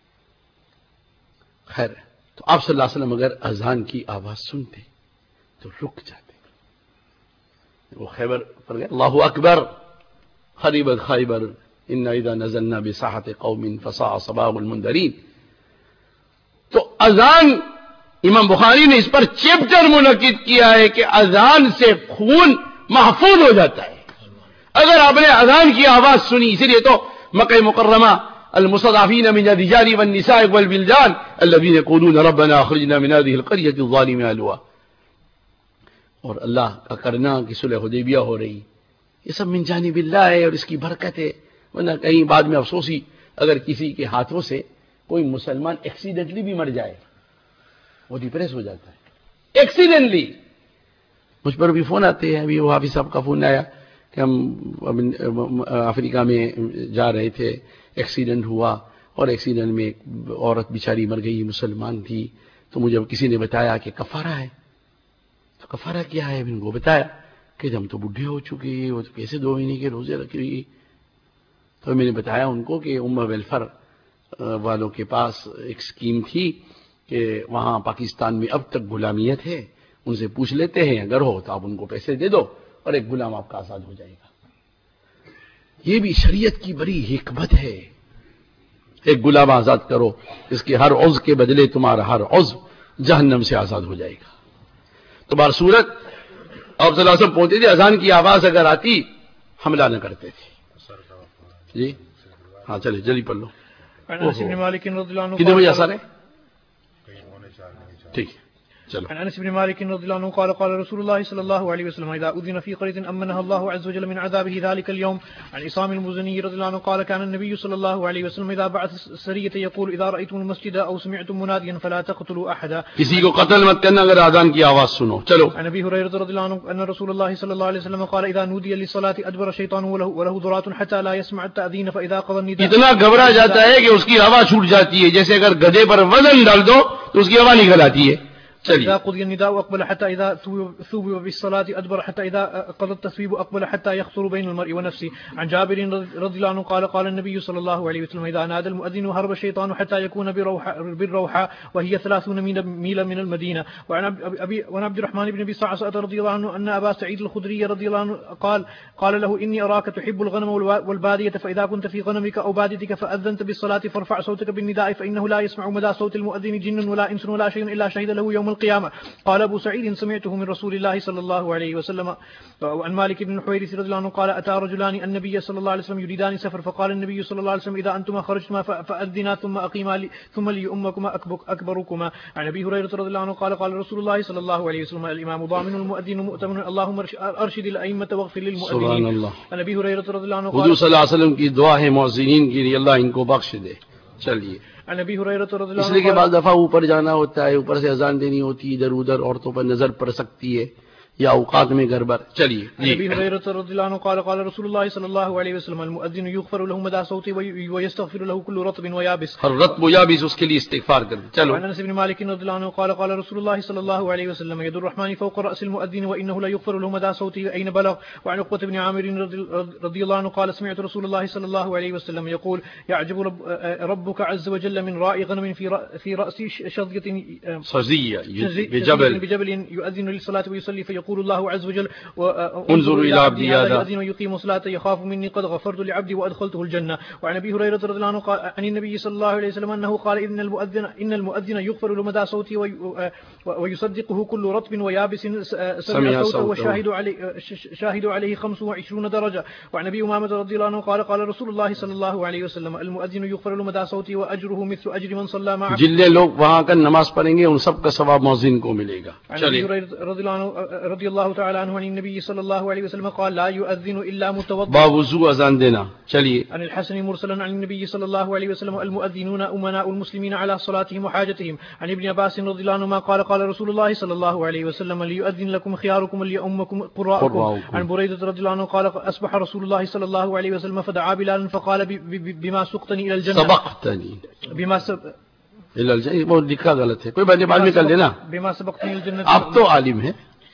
خیر تو آپ صلی اللہ علیہ وسلم اگر اذان کی آواز سنتے تو رک جاتے. وہ خیبر پر گئے, اللہ اکبر خریبت خیبر ان اذا نزلنا بساحت قوم فساء صباح المنذرین. تو اذان امام بخاری نے اس پر چیپٹر منعقد کیا ہے کہ اذان سے خون محفوظ ہو جاتا ہے. اگر آپ نے اذان کی آواز سنی, اسی لیے تو مکہ مکرمہ المستضعفین من الرجال والنساء والولدان الذين يقولون ربنا اخرجنا من هذه القرية الظالم اهلها, اور اللہ کا کرنا کہ صلح حدیبیہ ہو رہی, یہ سب من جانب اللہ ہے اور اس کی برکت ہے. ورنہ کہیں بعد میں افسوسی اگر کسی کے ہاتھوں سے کوئی مسلمان ایکسیڈنٹلی بھی مر جائے وہ ڈپریس ہو جاتا ہے ایکسیڈنٹلی. مجھ پر بھی فون آتے ہیں, ابھی وہ حافظ صاحب کا فون آیا کہ ہم افریقہ میں جا رہے تھے, ایکسیڈنٹ ہوا اور ایکسیڈنٹ میں ایک عورت بیچاری مر گئی, مسلمان تھی. تو مجھے کسی نے بتایا کہ کفارہ ہے. تو کفارہ کیا ہے؟ میں نے وہ بتایا کہ ہم تو بڈھے ہو چکے, وہ تو کیسے دو مہینے کے روزے رکھ رہی. تو میں نے بتایا ان کو کہ امہ ویلفر والوں کے پاس ایک اسکیم تھی کہ وہاں پاکستان میں اب تک غلامیت ہے, ان سے پوچھ لیتے ہیں, اگر ہو تو آپ ان کو پیسے دے دو اور ایک غلام آپ کا آزاد ہو جائے گا. یہ بھی شریعت کی بڑی حکمت ہے. ایک غلام آزاد کرو, اس کے ہر عضو کے بدلے تمہارا ہر عضو جہنم سے آزاد ہو جائے گا. تو بار صورت آپ صلی اللہ علیہ وسلم پہنچتے تھے, اذان کی آواز اگر آتی حملہ نہ کرتے تھے. جی ہاں چلے جلدی پڑھ لو. کتنے بجے اثر ہے؟ ٹھیک ہے چلو. عن انس بن مالك رضي الله عنه قال قال رسول الله صلى الله عليه وسلم اذا اذن في قريه امنها الله عز وجل من عذابه ذلك اليوم. عن عصام المزني رضي الله عنه قال كان النبي صلى الله عليه وسلم اذا بعث سريه يقول اذا رايتم المسجد او سمعتم مناديا فلا تقتلوا احدا. کسی کو قتل مت کرنا اگر اذان کی آواز سنو. چلو. عن ابي هريره رضي الله عنه ان رسول الله صلى الله عليه وسلم قال اذا نودي للصلاه ادبر الشيطان وله وله ضرات حتى لا يسمع التاذين فاذا قضى النداء. اتنا گھبرا جاتا ہے کہ اس کی ہوا چھوٹ جاتی ہے, جیسے اگر گدھے پر وزن ڈال دو تو اس کی ہوا نکل آتی ہے. إذا قضي النداء أقبل حتى إذا ثوب بالصلاة أدبر حتى إذا قضى التثويب أقبل حتى يخطر بين المرء ونفسه. عن جابر رضي الله عنه قال قال النبي صلى الله عليه وسلم إذا نادى المؤذن هرب الشيطان حتى يكون بالروحاء وهي ثلاثون ميلا من المدينة. وعن أبي وعن عبد الرحمن بن أبي صعصة رضي الله عنه أن أبا سعيد الخدري رضي الله عنه قال قال له إني أراك تحب الغنم والبادية فإذا كنت في غنمك أو باديتك فأذنت بالصلاة فارفع صوتك بالنداء فإنه لا يسمع مدى صوت المؤذن جن ولا إنس ولا شيء إلا شهد له يوم القيامة. قال أبو سعيد سمعته من رسول الله صلى الله عليه وسلم. وعن مالك بن حويرث رضي الله عنه قال أتى رجلان النبي صلى الله عليه وسلم يريدان سفر فقال النبي صلى الله عليه وسلم إذا أنتما خرجتما فأذنا ثم أقيما لي ثم ليؤمكما أكبركما. عن أبي هريرة رضي الله عنه قال قال رسول الله صلى الله عليه وسلم الإمام ضامن المؤذن مؤتمن اللهم أرشد الأئمة واغفر للمؤذنين. سبحان الله. عن أبي هريرة رضي الله عنه قال حضور صلی اللہ علیہ وسلم کی دعا ہے مؤذنین کے لیے, اللہ ان کو بخش دے. چلیے. عن ابي هريره رضي الله عنه اس لیے کہ بعض دفعہ اوپر جانا ہوتا ہے, اوپر سے اذان دینی ہوتی ہے, ادھر ادھر عورتوں پر نظر پڑ سکتی ہے یا اوقات میں گڑبڑ. چلیے. ابي هريره رضي الله عنه قال قال رسول الله صلى الله عليه وسلم المؤذن يغفر له مدى صوته ويستغفر له كل رطب ويابس. ہر رطب و یابس اس کے لیے استغفار کریں. چلو. عن انس بن مالك رضي الله عنه قال قال رسول الله صلى الله عليه وسلم يد الرحمن فوق راس المؤذن وانه لا يغفر له مدى صوته اين بلغ. وعن عقبه بن عامر رضي الله عنه قال سمعت رسول الله صلى الله عليه وسلم يقول يعجب رب ربك عز وجل من راعي غنم في في راس شظيه صزيه بجبل بجبل يؤذن للصلاه ويصلي فيقول الله عز وجل انظر الى عبدي هذا يؤذن ويقيم الصلاه يخاف مني قد غفرت لعبدي وادخلته الجنه. وعن ابي هريره رضي الله عنه قال عن النبي صلى الله عليه وسلم انه قال ان المؤذن ان المؤذن يغفر له مدى صوته ويصدقه كل رطب ويابس سمع صوته وشاهد عليه شاهد عليه خمس وعشرون درجه. وعن ابي امامه رضي الله عنه قال قال رسول الله صلى الله عليه وسلم المؤذن يغفر له مدى صوته واجره مثل اجر من صلى معه. جتنے لوگ وہاں کا نماز پڑھیں گے ان سب کا ثواب مؤذن کو ملے گا. چلیے. رضی اللہ عنہ رضی اللہ تعالی عنہ عن النبي صلى الله عليه وسلم قال لا يؤذن الا متوضئ. باوضو اذان دینا. چلیے. عن الحسن مرسلا عن النبي صلى الله عليه وسلم المؤذنون امناء المسلمين على صلاتهم وحاجتهم. عن ابن عباس رضي الله عنهما قال قال رسول الله صلى الله عليه وسلم ليؤذن لكم خياركم وليؤمكم قراءكم. عن بريدة رضي الله عنه قال اصبح رسول الله صلى الله عليه وسلم فدعا بلالا فقال بما سقتني الى الجنه. سبقتني بما سب الى الجنه. بہت لکھا غلط ہے, کوئی بات نہیں بعد میں کر لینا. بما سبقتني الى الجنه. آپ تو عالم ہیں.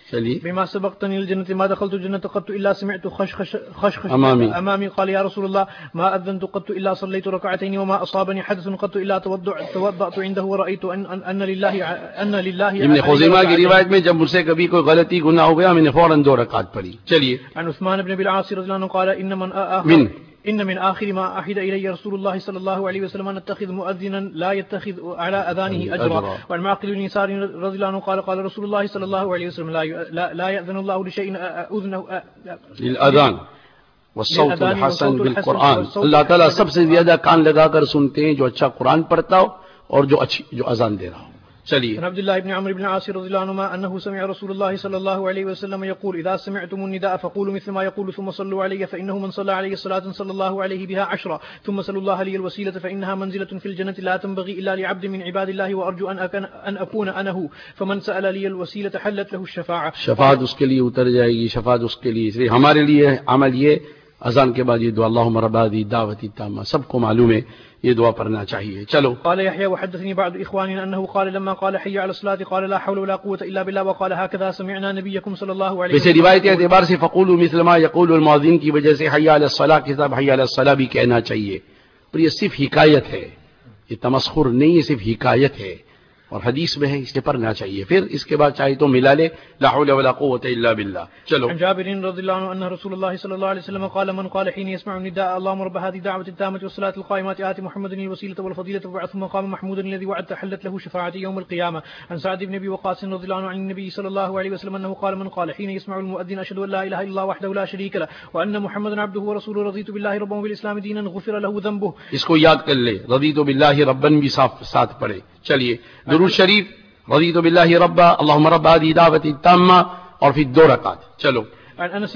چلیے. بما سبقتني الجنة ما دخلت الجنة قط إلا سمعت خشخش خشخش أمامي. أمامي قال يا رسول الله ما أذنت قط إلا صليت ركعتين وما أصابني حدث قط إلا توضأت عنده ورأيت أن أن لله أن لله. ابن خزیمہ کی روایت میں جب مجھ سے کبھی کوئی غلطی گناہ ہو گیا میں نے فوراً دو رکعت پڑھی. چلیے. عن عثمان بن بالعاص رضي الله عنه قال إن من من إن من آخر ما أحد إلي رسول الله صلى الله عليه وسلم أن أتخذ مؤذنا لا يتخذ على أذانه أجرا. وعن معقل بن يسار رضي الله عنه قال قال رسول الله صلى الله عليه وسلم لا لا, لا يأذن الله لشيء أذنه للأذان والصوت الحسن بالقرآن. اللہ تعالیٰ سب سے زیادہ کان لگا کر سنتے ہیں جو اچھا قرآن پڑھتا ہو اور جو اچھی جو اذان دے رہا ہو. چلیے. عن عبد الله بن عمرو بن العاص رضي الله عنهما أنه سمع رسول الله صلى الله عليه وسلم يقول إذا سمعتم النداء فقولوا مثل ما يقول ثم صلوا علي فإنه من صلى عليه الصلاة صلى الله عليه بها عشرة ثم صلوا الله لي الوسيلة فإنها منزلة في الجنة لا تنبغي إلا لعبد من عباد الله وأرجو أن أكن أن أكون أنا هو فمن سأل لي الوسيلة حلت له الشفاعة. شفاعت اس کے لیے اتر جائے گی. شفاعت اس کے لیے. اس لیے ہمارے لیے عمل یہ اذان کے بعد یہ دعا اللہم رب هذه الدعوة التامة سب کو معلوم ہے یہ دعا پڑھنا چاہیے. چلو. قال يحيى وحدثني بعض إخواننا أنه قال لما قال حي على الصلاة قال لا حول ولا قوة إلا بالله وقال هكذا سمعنا نبيكم صلى الله عليه وسلم. ویسے روایت کے اعتبار سے فقولوا مثل ما يقول المؤذن کی وجہ سے حي على الصلاة کے ساتھ حي على الصلاة بھی کہنا چاہیے. پر یہ صرف حکایت ہے, یہ تمسخر نہیں ہے, صرف حکایت ہے اور حدیث میں ہے, اس لیے پڑھنا چاہیے. پھر اس کے بعد چاہے تو ملا لے لا حول ولا قوة الا بالله. چلو. عن جابر رضي الله عنه أن رسول الله صلى الله عليه وسلم قال من قال حين يسمع النداء اللهم رب هذه الدعوة التامة والصلاة القائمة آت محمد الوسيلة والفضيلة وابعثه مقام محمود الذي وعدت حلت له شفاعتي يوم القيامة. عن سعد بن أبي وقاص رضي الله عنه عن النبي صلى الله عليه وسلم أنه قال من قال حين يسمع المؤذن أشهد أن لا إله إلا الله وحده لا شريك له وأن محمدا عبده ورسوله رضيت بالله ربا وبالإسلام دينا غفر له ذنبه. اس کو یاد کر لے. رضیت بالله ربا بھی ساتھ پڑھے. چلیے. درود شریف رضیت باللہ ربا اللہم رب هذه دعوت التامہ اور پھر دو رکعت. چلو. عن انس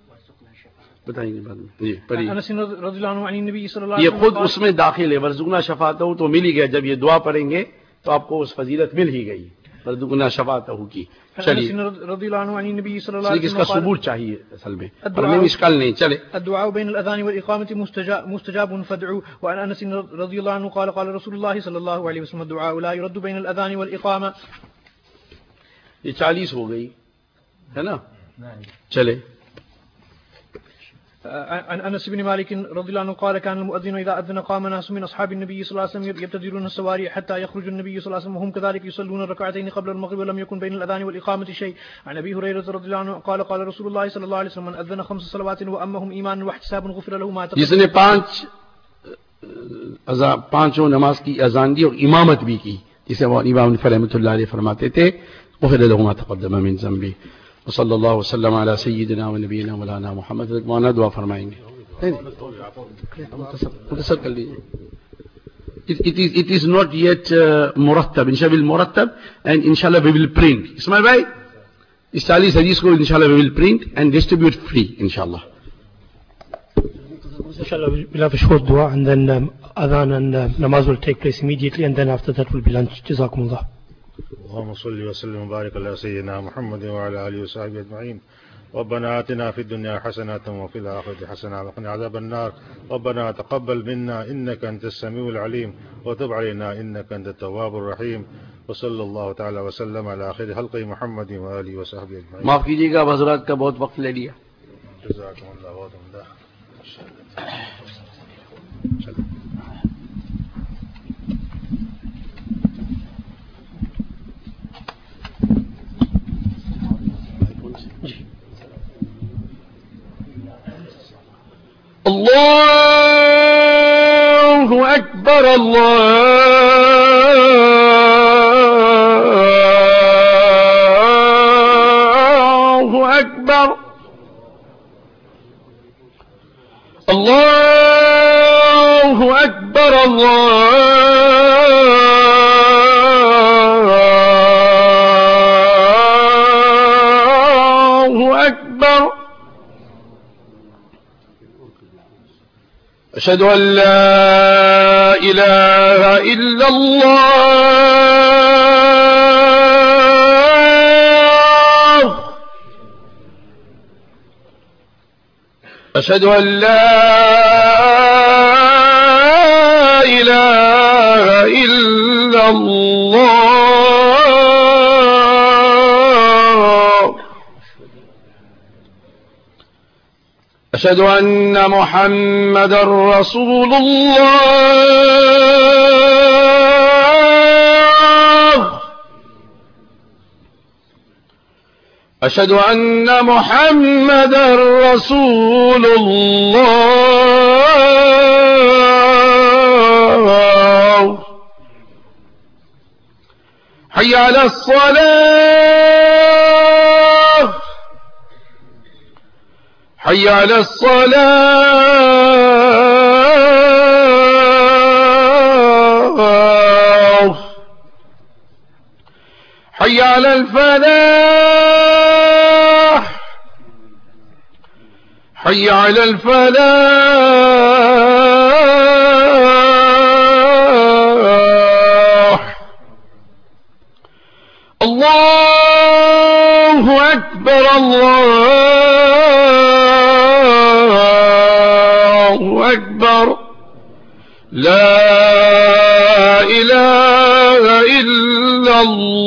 بتائیں گے بعد میں. جی پڑھیے. انس رضی اللہ عنہ عن النبی صلی اللہ علیہ یہ وسلم خود اس میں داخل ہے. ورزقنا شفاعتہ تو مل ہی گیا. جب یہ دعا پڑھیں گے تو آپ کو اس فضیلت مل ہی گئی ورزقنا شفاعتہ کی. چلیے. رضی اللہ عنہ عن النبی صلی اللہ اس علیہ اس کا وسلم ثبوت چاہیے اصل میں پڑھنے میں اشکال نہیں. چلے. الدعاء بين الاذان والاقامه مستجاب مستجاب فادعوا. وعن انس رضی اللہ عنہ قال قال رسول الله صلی اللہ علیہ وسلم الدعاء لا يرد بين الاذان والاقامه. یہ چالیس ہو گئی ہے نا. چلے. عن انس بن مالك رضي الله عنه قال كان المؤذن اذا اذن قام ناس من اصحاب النبي صلى الله عليه وسلم يبتدرون السواري حتى يخرج النبي صلى الله عليه وسلم وهم كذلك يصلون ركعتين قبل المغرب ولم يكن بين الاذان والاقامه شيء. عن ابي هريره رضي الله عنه قال قال رسول الله صلى الله عليه وسلم من اذن خمس صلوات وامهم ايمانا واحتسابا غفر له ما تقدم. جس نے پانچ پانچوں نماز کی اذان دی اور امامت بھی کی جسے وہ امام رحمۃ اللہ علیہ فرماتے تھے غفر له ما تقدم من ذنبه. وصلی اللہ وسلم علی سیدنا و نبینا مولانا محمد. مولانا دعا فرمائیں گے. مختصر کر لیجیے. It is it is not yet uh, مرتب. انشاءاللہ بالمرتب and inshallah we will print. اسماعیل بھائی اس چالیس حدیث کو انشاءاللہ we will print and distribute free inshallah. Inshallah we'll have a short dua and then um, adhan and uh, namaz will take place immediately and then after that will be lunch. Jazakumullah. اللهم صل وسلم وبارك على سيدنا محمد وعلى آله وصحبه أجمعين. ربنا آتنا في الدنيا حسنة وفي الآخرة حسنة وقنا عذاب النار. ربنا تقبل منا إنك أنت السميع العليم وتب علينا إنك أنت التواب الرحيم. وصلى الله تعالى وسلم على خير خلق محمد وآله وصحبه أجمعين. معاف کیجیے گا حضرات کا بہت وقت لے لیا. جزاكم الله بہت عمدہ. اللہ اکبر اللہ اکبر اللہ اکبر اللہ اکبر. أشهد أن لا إله إلا الله أشهد أن لا إله إلا الله أشهد أن محمدا رسول الله. أشهد أن محمدا رسول الله. حي على الصلاة. حي على الصلاة. حي على الفلاح. حي على الفلاح. الله أكبر الله أكبر. لا إله إلا الله.